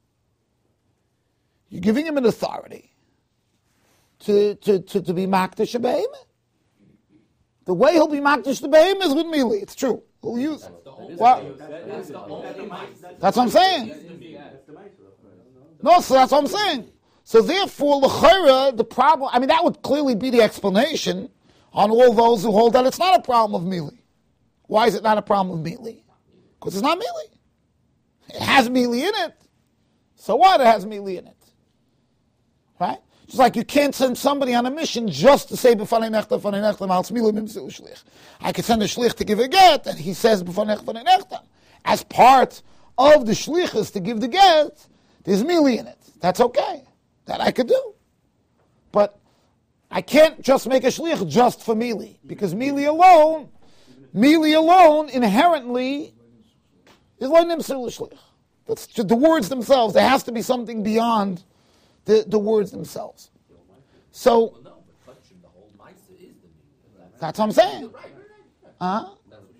You're giving him an authority to, to, to, to be makdish a behemoth. The way he'll be makdish the behemoth is with mili. It's true. He'll use it. Well, that's what I'm saying. No, so that's what I'm saying. So therefore, l'chayra, the problem, I mean, that would clearly be the explanation on all those who hold that it's not a problem of mili. Why is it not a problem of mili? Because it's not mili. It has mili in it. So what? It has mili in it. Right? Just like you can't send somebody on a mission just to say b'fanei nechta, b'fanei nechta, mal's mili mimtzu shlich. I could send a shlich to give a get, and he says b'fanei nechta, b'fanei nechta. As part of the shlichus to give the get, there's mili in it. That's okay. That I could do. But I can't just make a shlich just for mili, because mili alone, mili alone inherently is lo nimser l'shlich. That's the words themselves. There has to be something beyond the, the words themselves. So, that's what I'm saying. Uh-huh.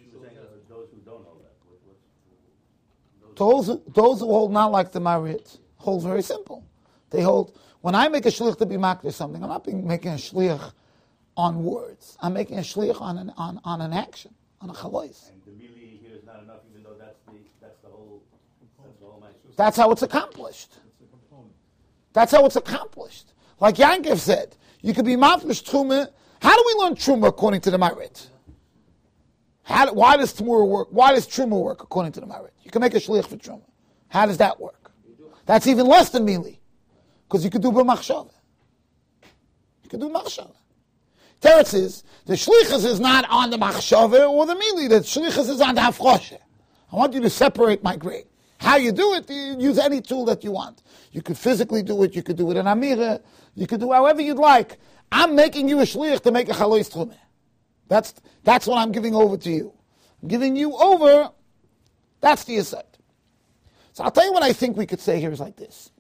Those who, those who hold not like the Marit hold very simple. They hold, when I make a shlich to be makdish something, I'm not being, making a shlich on words. I'm making a shlich on an, on, on an action, on a chalois. And the mili here is not enough, even though that's the, that's the whole, that's the whole message. That's how it's accomplished. That's how it's accomplished. Like Yankiv said, you could be mafresh truma. How do we learn truma according to the Marit? How do, why does truma work? Why does truma work according to the Marit? You can make a shlich for truma. How does that work? That's even less than mili, because you could do b'machshava. You could do machshava. Teretz is the shlichus is not on the machshava or the mili. The shlichus is on the hafroshe. I want you to separate my grade. How you do it, you use any tool that you want. You could physically do it, you could do it in Amira, you could do however you'd like. I'm making you a shlich to make a chalois trumeh. That's, that's what I'm giving over to you. I'm giving you over, that's the aside. So I'll tell you what I think we could say here is like this.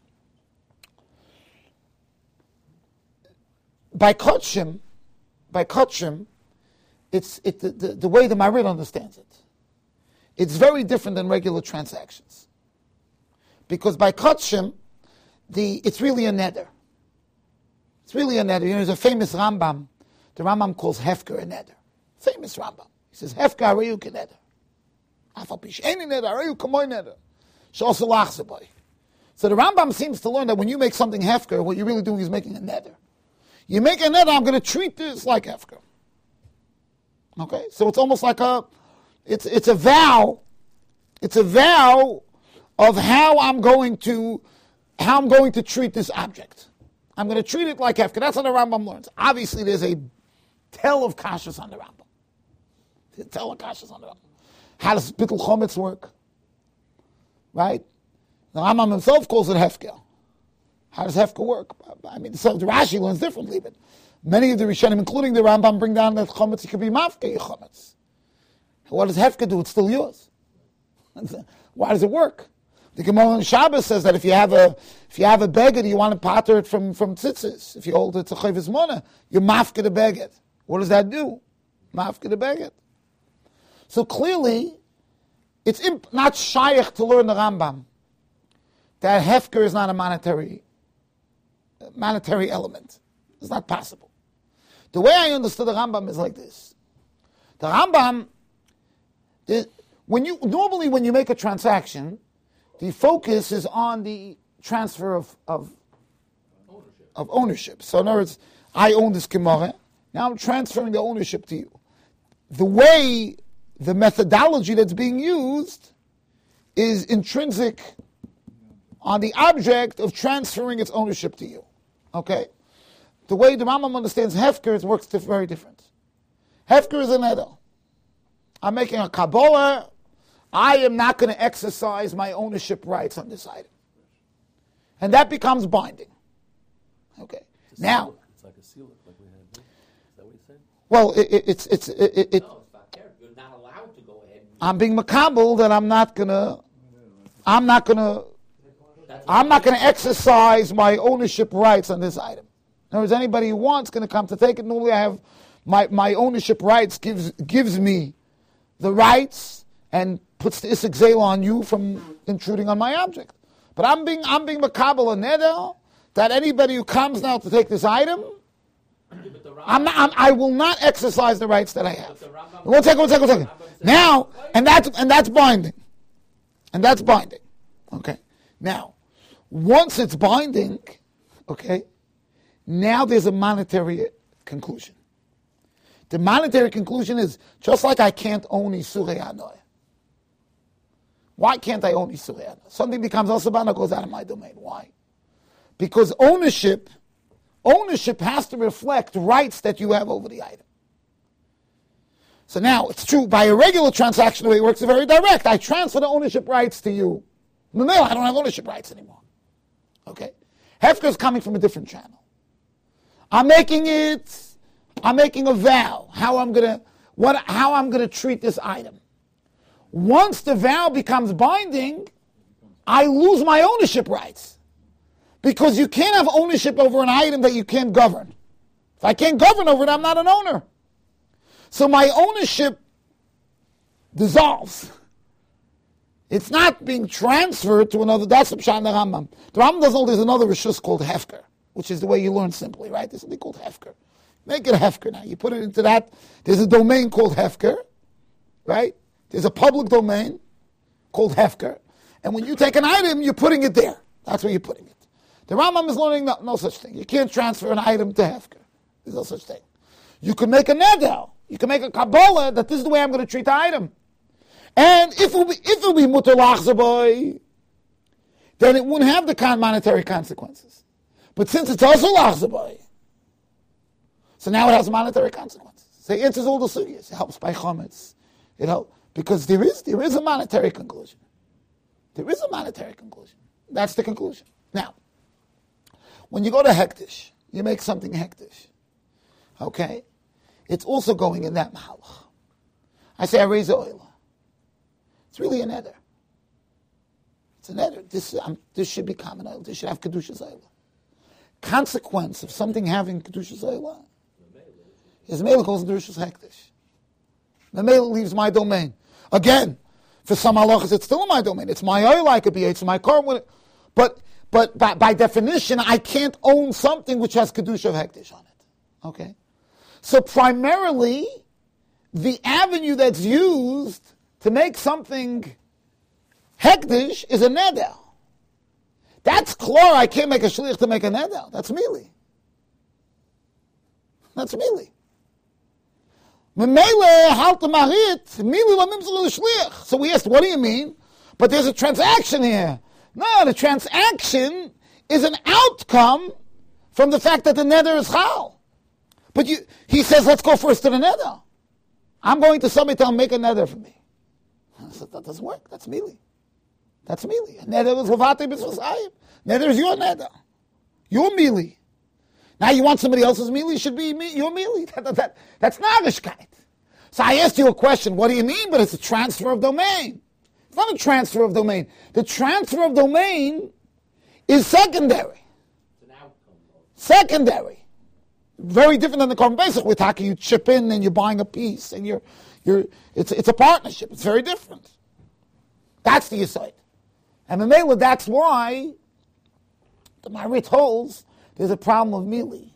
By Kotshim, by Kotshim, it's it, the, the, the way the Marid understands it. It's very different than regular transactions. Because by Kotshim, the it's really a neder. It's really a neder. You know, there's a famous Rambam. The Rambam calls Hefker a neder. Famous Rambam. He says, Hefker arayu keneder. Afal pish eni neder, arayu kamoy neder. Sh'osu lachzeboy. So the Rambam seems to learn that when you make something Hefker, what you're really doing is making a neder. You make a neder, I'm going to treat this like Hefker. Okay? So it's almost like a, it's it's a vow, it's a vow of how I'm going to, how I'm going to treat this object. I'm going to treat it like Hefker. That's how the Rambam learns. Obviously, there's a tell of kashas on the Rambam. There's a tell of kashas on the Rambam. How does Bittul Chometz work? Right? The Rambam himself calls it Hefker. How does Hefker work? I mean, so the Rashi learns differently, but many of the Rishonim, including the Rambam, bring down that Chometz could be Mafke Chometz. What does Hefker do? It's still yours. Why does it work? The Gemara in Shabbos says that if you have a if you have a beged, you want to pater it from, from tzitzis. If you hold it to Chayvus Mona, you mafke the beged. What does that do? Mafke the beged. So clearly, it's imp- not shaykh to learn the Rambam that Hefker is not a monetary monetary element. It's not possible. The way I understood the Rambam is like this. The Rambam, the, when you normally when you make a transaction, the focus is on the transfer of of ownership. of ownership. So in other words, I own this Gemara, now I'm transferring the ownership to you. The way, the methodology that's being used is intrinsic on the object of transferring its ownership to you. Okay? The way the Rambam understands Hefker, it works very different. Hefker is an edel. I'm making a Kabbalah. I am not going to exercise my ownership rights on this item. And that becomes binding. Okay. It's now. It's like a seal, like we had. Is that what you said? Well, it, it, it's, it's, it, it, it No, it's not there. You're not allowed to go ahead. And I'm being makabel that I'm not going to, I'm not going to, I'm not going to exercise my ownership rights on this item. In other words, anybody who wants going to come to take it. Normally I have, my, my ownership rights gives, gives me the rights and puts the Isik Zela on you from intruding on my object. But I'm being I'm being makabel a neder that anybody who comes now to take this item, I'm not, I'm, I will not exercise the rights that I have. One second, one second, one second. Now, and that's and that's binding, and that's binding. Okay. Now, once it's binding, okay, now there's a monetary conclusion. The monetary conclusion is just like I can't own Isurei Hanoi. Why can't I own Isurei Hanoi? Something becomes Asabana, goes out of my domain. Why? Because ownership, ownership has to reflect rights that you have over the item. So now, it's true, by a regular transaction, the way it works is very direct. I transfer the ownership rights to you. No, no, I don't have ownership rights anymore. Okay? Hefker is coming from a different channel. I'm making it, I'm making a vow, how I'm gonna, what, how I'm gonna treat this item. Once the vow becomes binding, I lose my ownership rights. Because you can't have ownership over an item that you can't govern. If I can't govern over it, I'm not an owner. So my ownership dissolves. It's not being transferred to another. That's the Pshat in the Rambam. The Rambam doesn't know there's another Rishus called Hefker, which is the way you learn simply, right? There's something called Hefker. Make it a Hefker now. You put it into that. There's a domain called Hefker, right? There's a public domain called Hefker. And when you take an item, you're putting it there. That's where you're putting it. The Rambam is learning no, no such thing. You can't transfer an item to Hefker. There's no such thing. You can make a neder. You can make a Kabbalah that this is the way I'm going to treat the item. And if it will be, if it will be mutter lachzaboy, then it wouldn't have the con- monetary consequences. But since it's also lachzaboy, so now it has monetary consequences. So it answers all the sugyas. It helps by chometz. It helps because there is there is a monetary conclusion. There is a monetary conclusion. That's the conclusion. Now, when you go to hektish, you make something hektish. Okay, it's also going in that mahalach. I say I raise a oil. It's really an eder. It's an eder. This, um, this should be common oil. This should have Kedushas oil. Consequence of something having Kedushas oil is Mela goes into Rishus Hektish. The Mela leaves my domain. Again, for some halachas, it's still in my domain. It's my oil, I could be, it's my car. But but by, by definition, I can't own something which has Kedusha of Hektish on it. Okay? So primarily, the avenue that's used to make something hektish is a neder. That's clear. I can't make a shliach to make a neder. That's mili. That's mili. Memele halt marit mili lamimzul shliach. So we asked, what do you mean? But there's a transaction here. No, the transaction is an outcome from the fact that the neder is chal. But you, he says, let's go first to the neder. I'm going to somebody tell him, make a neder for me. I said, that doesn't work. That's mili. That's mili. Neder is lavati b'tzvasayim. Neder is your neder. Your mili. Now you want somebody else's mili, should be me, your mili. That, that, that, that's nagishkeit. So I asked you a question, what do you mean? But it's a transfer of domain. It's not a transfer of domain. The transfer of domain is secondary. It's an outcome. Secondary. Very different than the Korban Pesach. With Taka, you chip in and you're buying a piece and you're, you're, it's, it's a partnership. It's very different. That's the Yesod. And Mamela, that's why the Marit holds there's a problem of mili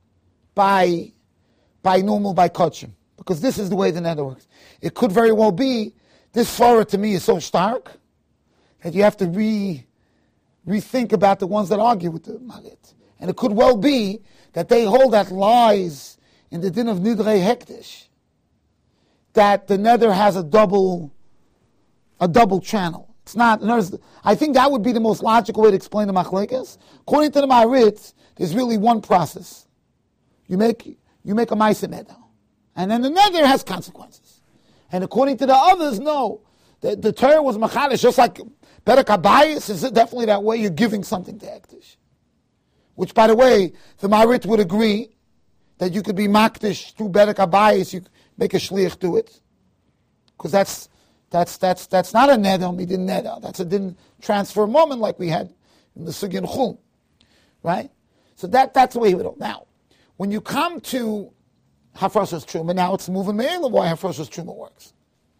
by, by normal, by kachim. Because this is the way the nether works. It could very well be, this Torah to me is so stark that you have to re, rethink about the ones that argue with the Marit. And it could well be that they hold that lies in the din of Nidrei Hektish, that the nether has a double, a double channel. It's not, I think that would be the most logical way to explain the Machlekes. According to the Marit, there's really one process. You make, you make a Maisa Neder. And then the nether has consequences. And according to the others, no. The, the Torah was machalish, just like Perek HaBayis is definitely that way. You're giving something to Hektish. Which, by the way, the Marit would agree that you could be makdish through Perek HaBayis, you make a shliach do it. Because that's that's that's that's not a neder, midin neder. That's a din transfer moment like we had in the Sugyan Chul. Right? So that that's the way he would. Now, when you come to Hafrashas Truma, now it's moving Me'ela why Hafrashas Truma works.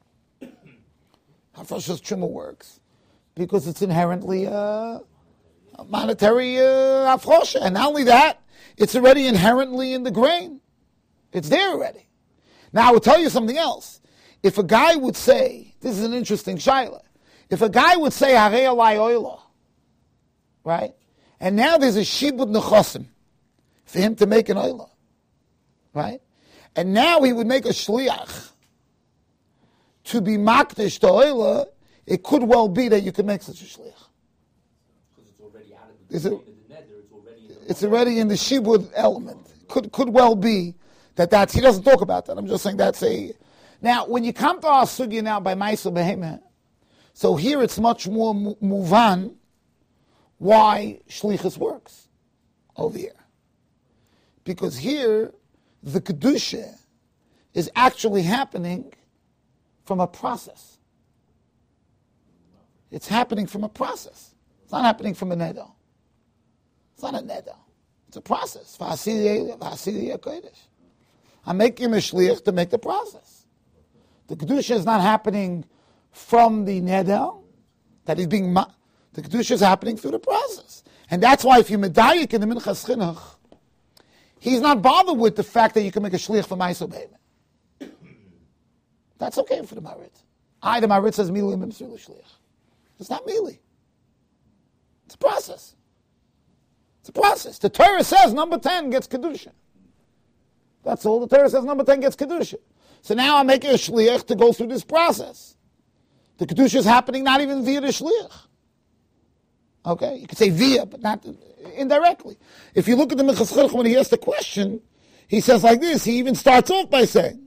Hafrashas Truma works because it's inherently uh, a monetary uh, Hafrasha. And not only that, it's already inherently in the grain. It's there already. Now, I will tell you something else. If a guy would say, this is an interesting shaila, if a guy would say, Harei alai oila, right? And now there's a shibud nechosim for him to make an oila, right? And now he would make a shliach to be makdish to oila. It could well be that you could make such a shliach. Because it's already out of the, Is it, the nether, it's already in the it's already in the shibud element. Could could well be that that's, he doesn't talk about that. I'm just saying that's a, now when you come to our sugya now by Maisa Behemah, so here it's much more muvan why shlichus works over here. Because here, the Kedusha is actually happening from a process. It's happening from a process. It's not happening from a neder. It's not a neder. It's a process. I'm making a shliach to make the process. The Kedusha is not happening from the neder, that is being, ma- the Kedusha is happening through the process. And that's why if you medayik in the Minchas Chinuch, he's not bothered with the fact that you can make a shliach for Maisa Behemah. That's okay for the Marit. I, the Marit says, Mili Mimsur L'Shliach. It's not Mili. It's a process. It's a process. The Torah says number ten gets Kedusha. That's all. The Torah says number ten gets Kedusha. So now I'm making a shliach to go through this process. The Kedusha is happening not even via the shliach. Okay? You could say via, but not indirectly. If you look at the Minchas Chinuch, when he asks the question, he says like this. He even starts off by saying,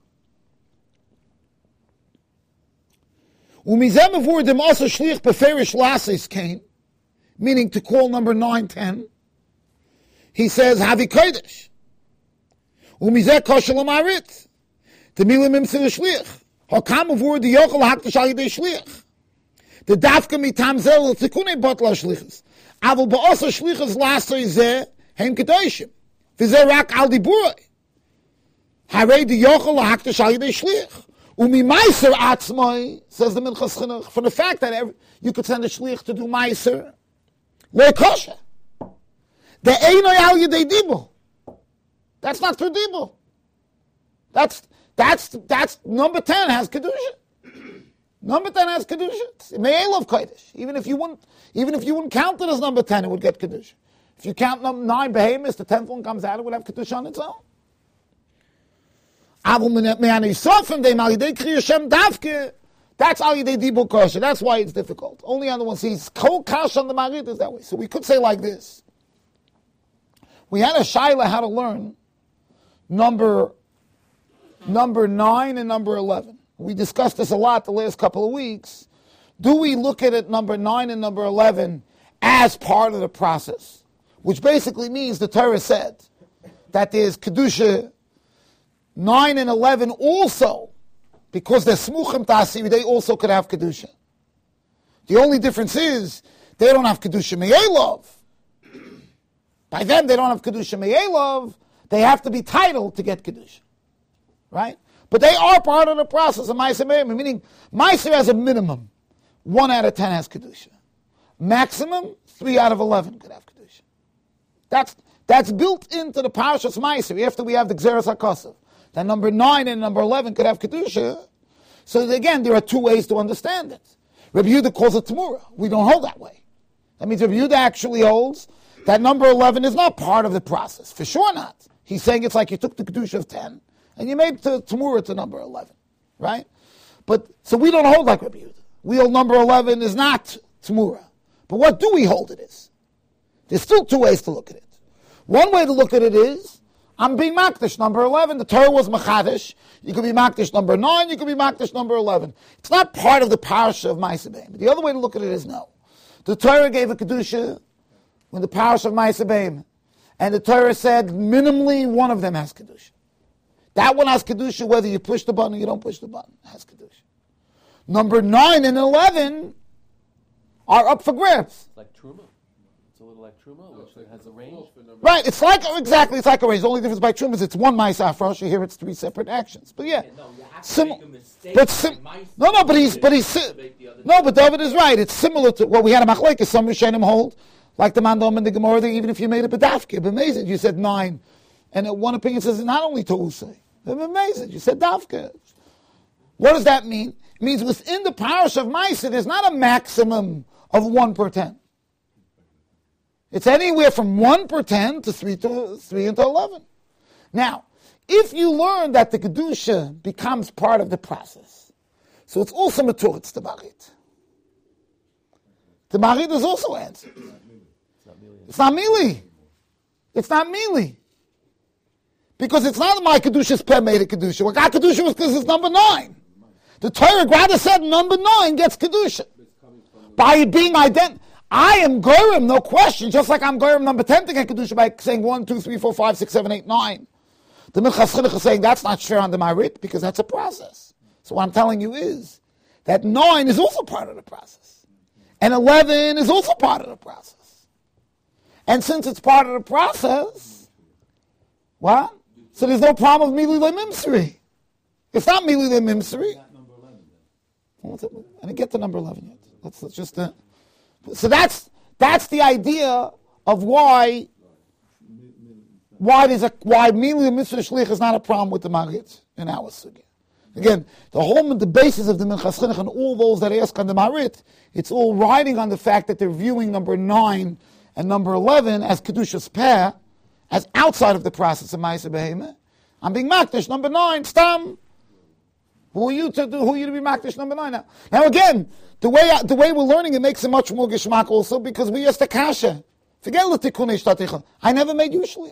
Umizem avur dem also shliach beferish lasis came, meaning to call number nine, ten. He says, Havi Kodesh. Umizeh koshel amarit. The milim imse the shliach. Hakam avur the yochel haktash al yidei shliach. The dafka mitam zel tzikune botla shlichas. Aval ba'osa shlichas lasoy zeh hem kedoshim. V'zeh rak al diburoi. Harei the yochel haktash al yidei shliach. Umi meiser atzmoi, says the Minchas Chinuch, from the fact that every, you could send a shliach to do meiser, le kosher. The einoi al yidei dibo. That's not through dibo. That's that's that's number ten has kedusha. Number ten has kedusha. It's me'el of kodesh. Even if you wouldn't, even if you wouldn't count it as number ten, it would get kedusha. If you count number nine behemoths, the tenth one comes out, it would have kedusha on its own. That's al yidei dibo kosher. That's why it's difficult. Only on the one sees kol kash on the marit is that way. So we could say like this. We had a shaila how to learn number number nine and number eleven. We discussed this a lot the last couple of weeks. Do we look at it number nine and number eleven as part of the process? which basically means the Torah said that there's Kedusha nine and eleven also, because they're Smuchim Ta'asiri, they also could have Kedusha. The only difference is they don't have Kedusha Me'elov. By them, they don't have Kedusha Me'elov. They have to be titled to get Kedusha. Right? But they are part of the process of Ma'aser Behema, meaning Ma'aser has a minimum. One out of ten has Kedusha. Maximum, three out of eleven could have Kedusha. That's that's built into the Parashas Ma'aser after we have the Gzeras HaKosav. That number nine and number eleven could have Kedusha. So again, there are two ways to understand it. Rabbi Yehuda calls it Tamura. We don't hold that way. That means Rabbi Yehuda actually holds that number eleven is not part of the process. For sure not. He's saying it's like you took the Kedusha of ten and you made the Tamura to number eleven. Right? But, so we don't hold like Rabbi Yehuda. We hold number eleven is not Tamura. But what do we hold it is? There's still two ways to look at it. One way to look at it is, I'm being Makdish number eleven. The Torah was Machadish. You could be Makdish number nine, you could be Makdish number eleven. It's not part of the parasha of Ma'aser Behema. The other way to look at it is no. The Torah gave a Kedusha when the parasha of Ma'aser Behema. And the Torah said minimally one of them has Kedusha. That one has Kedusha whether you push the button or you don't push the button. It has Kedusha. Number nine and eleven are up for grabs. Like Truma. It's a little like Truma, which No, has a range. Right, it's like, exactly, it's like a range. The only difference by Truma is it's one Ma'aser Afrosh. Here it's three separate actions. But yeah. No, you have to Sim- make a mistake. but sim- by Ma'aser no, no, but he's, but he's, si- to make the other no, two. but David is right. It's similar to what we had a machlekes. Some Rishonim hold, like the Mandom and the Gemara, that even if you made a bedafke, b'mezid, you said nine. And one opinion says it's not only to Usay. B'mezid, you said dafke. What does that mean? It means within the parish of Ma'aser, there's not a maximum of one per ten. It's anywhere from one per ten to three to three into eleven. Now, if you learn that the Kedusha becomes part of the process, so it's also Maturitz the Marit. The Marit is also answered. It's not Mili. It's not Mili. Because it's not my Kedusha's Peh made a Kedusha. What got Kedusha was because it's number nine. The Torah rather said number nine gets Kedusha. By it being ident- I am Gorim, no question, just like I'm Gorim number ten to get Kedusha by saying one, two, three, four, five, six, seven, eight, nine. The Minchas Chinuch is saying that's not fair on the Marit because that's a process. So what I'm telling you is that nine is also part of the process. And eleven is also part of the process. And since it's part of the process, what? So there's no problem with Mili Lemimsri. It's not Mili Lemimsri. I didn't get to number eleven yet. Let's, let's just... Uh, so that's that's the idea of why why there's a why Mili Lemimsri Shlich is not a problem with the Marit in our sugya. Again, the whole the basis of the Minchas Chinuch and all those that ask on the Marit, it's all riding on the fact that they're viewing number nine and number eleven as Kedushas Peh, as outside of the process of Ma'aser Behema. I'm being Makdish number nine, Stam. Who are you to do? Who are you to be Makdish number nine now? Now again, the way the way we're learning it makes it much more geshmak also because we used to kasha. Forget l'tikunei shtaticha. I never made you a shliach.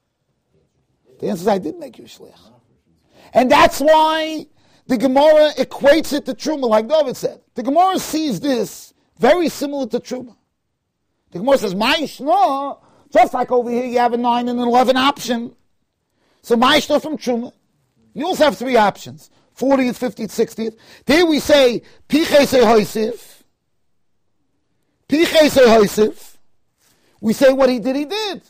The answer is I did make you a shliach. And that's why the Gemara equates it to Truma, like David said. The Gemara sees this very similar to Truma. The Gemara says, Ma'ishna, just like over here you have a nine and an eleven option. So Ma'ishna from Truma. You also have three options. fortieth, fiftieth, sixtieth. There we say, Pichesei Hoisif. Pichesei Hoisif. We say what he did, he did.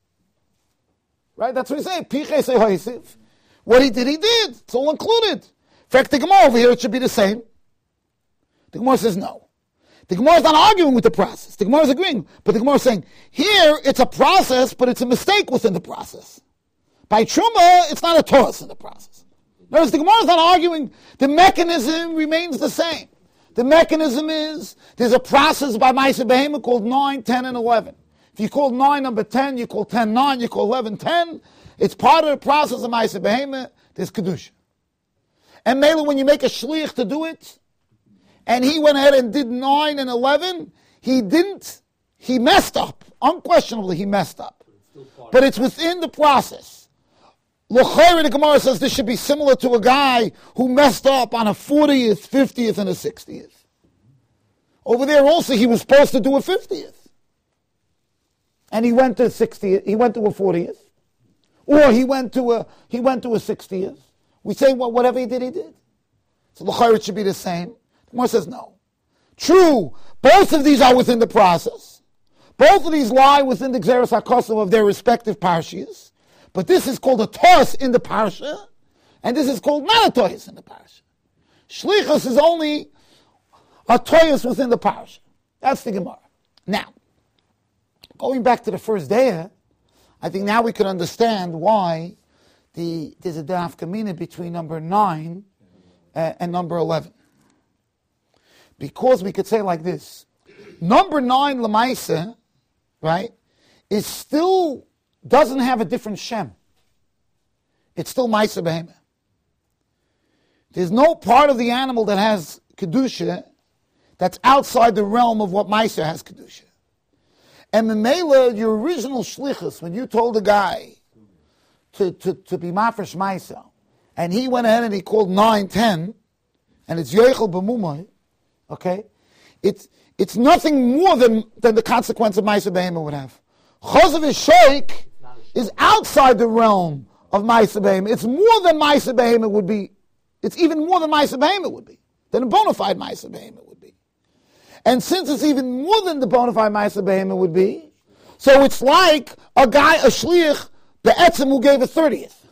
Right? That's what we say. Pichesei Hoisif. What he did, he did. It's all included. In fact, the Gemara over here, it should be the same. The Gemara says no. The Gemara is not arguing with the process. The Gemara is agreeing. But the Gemara is saying, here, it's a process, but it's a mistake within the process. By Truma, it's not a Torah in the process. Notice the Gemara is not arguing. The mechanism remains the same. The mechanism is, there's a process by Ma'aser Behema called nine, ten, and eleven. If you call nine number ten, you call ten nine, you call eleven ten. It's part of the process of Ma'aser Behema. There's Kedusha. And Mela, when you make a shliach to do it, and he went ahead and did nine and eleven, he didn't, he messed up. Unquestionably, he messed up. But it's within the process. L'chayr, the Gemara says this should be similar to a guy who messed up on a fortieth, fiftieth, and a sixtieth. Over there also, he was supposed to do a fiftieth. and he went to sixtieth, he went to a fortieth, or he went to a he went to a sixtieth. We say, well, whatever he did, he did. So l'chayr it should be the same. The Gemara says no. True, both of these are within the process. Both of these lie within the Gzeres HaKosim of their respective parshas. But this is called a toss in the parsha, and this is called not a toss in the parsha. Shlichus is only a toss within the parsha. That's the Gemara. Now, going back to the first day, I think now we can understand why the, there's a daf kamina between number nine uh, and number eleven. Because we could say like this, number nine, Lamaisa, right, is still, doesn't have a different Shem. It's still Maisa Behemah. There's no part of the animal that has Kedusha that's outside the realm of what Maisa has Kedusha. And Memela, your original Shlichus, when you told a guy to, to, to be Mafresh Maisa, and he went ahead and he called nine, ten, and it's Yochel B'mumay, okay, it's it's nothing more than, than the consequence of Maisa Behemah would have. Chosav Sheikh is outside the realm of Maisa Behemah. It's more than Maisa Behemah would be. It's even more than Maisa Behemah would be, than a bona fide Maisa Behemah would be. And since it's even more than the bona fide Maisa Behemah would be, so it's like a guy, a shliach, be'etzem, who gave a thirtieth.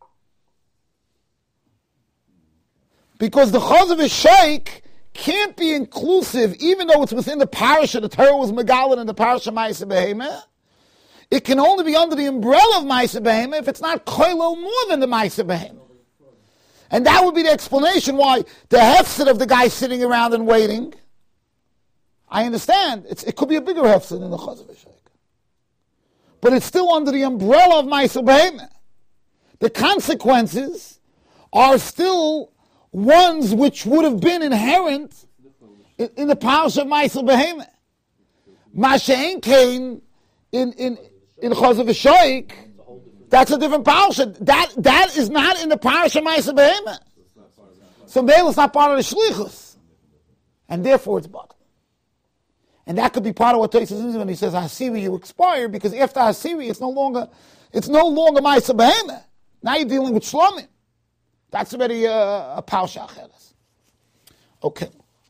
Because the Chosav Sheikh can't be inclusive, even though it's within the parasha, the Torah was Megalan in the parasha Maisa Behemah. It can only be under the umbrella of Maisa Behemah if it's not koilo more than the Maisa Behemah. And that would be the explanation why the hefset of the guy sitting around and waiting, I understand, it's, it could be a bigger hefset than the Chosav Sheikh. But it's still under the umbrella of Maisa Behemah. The consequences are still ones which would have been inherent in, in the parasha of Maisa Behemah. Masha'en Kain in in in Chosav Sheikh, that's a different parasha. That that is not in the parasha of Maisa Behemah. So Meil is not part of the shlichus, and therefore it's bad. And that could be part of what Tosfos means when he says Hasiri, you expire, because after Hasiri, it's no longer it's no longer Maisa Behemah. Now you're dealing with Shlomim. That's already uh, a parsha acheres. Okay.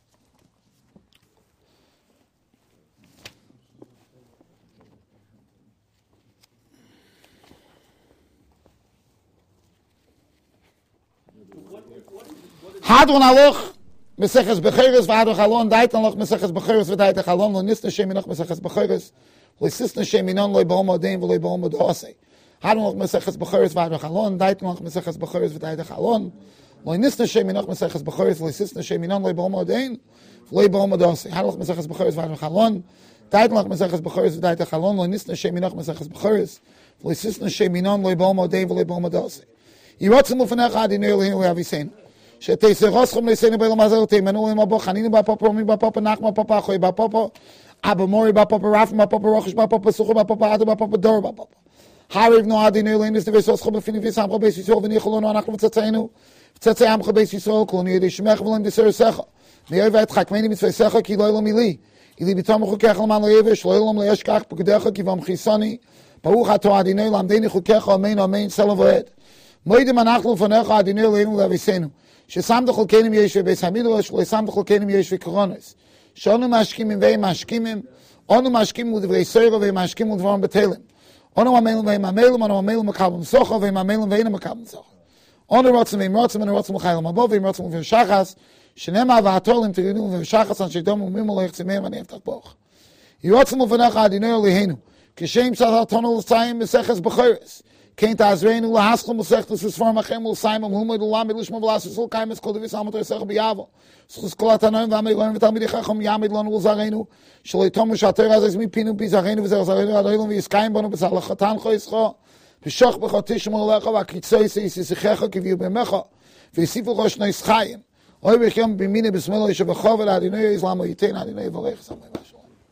Hadron aloch meseches becheres v'hadron chalon daitan loch meseches becheres v'daitan chalon lo nisna sheminach meseches becheres lo sisna sheminon lo b'om odein v'lo b'om odosei. Hadron loch meseches becheres v'hadron chalon daitan loch meseches becheres v'daitan chalon lo nisna sheminach meseches becheres lo sisna sheminon lo b'om odein v'lo b'om odosei. Hadron loch meseches becheres v'hadron chalon daitan loch meseches becheres v'daitan chalon lo nisna sheminach meseches becheres lo sisna sheminon lo b'om odein v'lo b'om odosei. Yirotzim ufanecha adinei Elohim le'avisein. שתעשה רוסכם לסיינו בלום הזה ותימנו עם הבו חנינו בפופו רומי בפופו נחמה בפופו אחוי בפופו אבא מורי בפופו רפם בפופו רוחש בפופו סוכו בפופו עדו בפופו דור בפופו הריב נועד אינו אלוהים נסתבר סוסכו בפינים ויסעמכו בייס ישראל וניחולונו אנחנו מצצאינו וצצאי עמכו בייס ישראל כלוני ידי שמך ולום דסר סכו מיואי ואת חכמני מצווי סכו כי לא אלום אילי אילי ביתום חוקך למען לא יבש לא אלום לא ישכח פקדך כי במחיסני ברוך אתה אדינו למדני חוקך אמן אמן סלו ועד מוידם אנחנו לפניך אדינו אלוהינו להביסנו ששם דחולקנים יש ובייס המדרש, לא שם דחולקנים יש וקרונס. שאנו משקימים והם משקימים, אנו משקימים ודברי סוירו והם משקימים ודברם בתלם. אנו המלם והם המלם, אנו המלם מקבלם סוחר והם המלם ואין מקבלם סוחר. אנו רוצים והם רוצים, אנו רוצים לחייל המבוא והם רוצים ובשחס, שנאמר והתולים תגידו ובשחס אנשי דום ומים ולא יחצימם ואני אפתח בוך. ירוצים ובנך עדינו אליהנו, כשם סתתנו לסיים בסכס בחרס. Can't Azreinu lahaskel musechtus is form achem will Simon humid lamid lishma v'lasus kaimes kol devis amator sech biyavo. Schus kolatanoim v'amei learn v'talmid chacham yamid lanu l'zarenu shalei tomu shater azes mi pinu pizarenu v'zer zarenu adoilum v'yiskayim bonu b'salachatan choischo v'shoch b'cho tishmo lecha v'akritzois yisisechecha kiviu b'mecha v'yisifu chosh noischayim oy b'chem b'mine b'smelo yishav v'chovel adinoi yizlamo yitein adinoi v'orech samay v'ashol.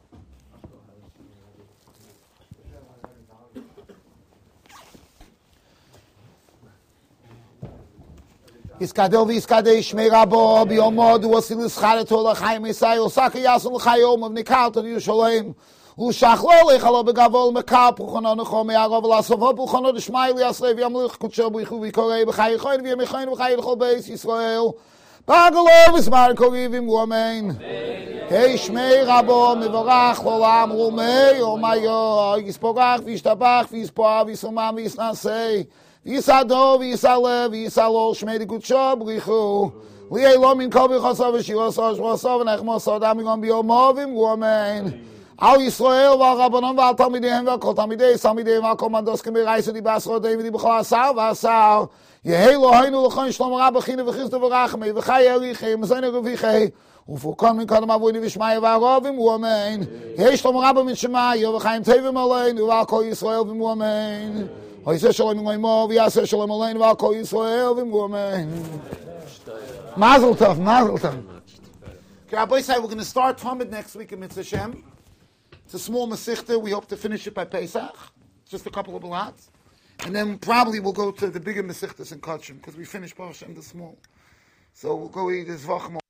Iskadel v'iskadei shmei rabo biyomod u'osil ischareto l'chaim Yisrael Osaka yasun l'chayom of Nikalton Yerushalayim Ushachlo lechalo begavol mekap uchono nechom me'arov lasovop uchono d'shmai li'aslev yamlich kutsho b'yichu v'yikorei b'chai yichoin v'yemichoin v'chai l'chol beis Yisrael Bagalo v'zmar korivim u'amen Hey shmei rabo mevorach l'olam rumei omayo Yisporach v'yishtabach v'yispoah v'yisomam v'yisnasei V'yisado v'yisalev v'yisalol shmei d'kutsho b'yichu Li'ei lo min kol b'chosov v'shirosov shvosov v'nechmosov damigom b'yomovim u'amen Al Yisrael ועל רבנם ועל תלמידיהם ועל כל תלמידי תלמידיהם ועל כל מנדוסקים ברייסא דיבסרו דיווידי בכל עשר ועשר יהי אלוהינו לכון שלום רב חינוך וחסדו ורחמי וחי אריכי מזון רוויחי ופורקון מקודם אבויני ושמעי וערובים ואמן יהי שלום רב מן שמעי וחיים טובים עלינו ועל כל ישראל ואמן ויעשה שלום עמו ויעשה שלום עלינו ועל כל ישראל ואמן Mazel tov, mazel tov. Okay, Rabbi say we're going to start Talmud next week in Mitzvah Shem. It's a small Masechta. We hope to finish it by Pesach. Just a couple of lots. And then probably we'll go to the bigger Masechtas in Kachim because we finished Baruch Hashem the small. So we'll go eat this Vachmo.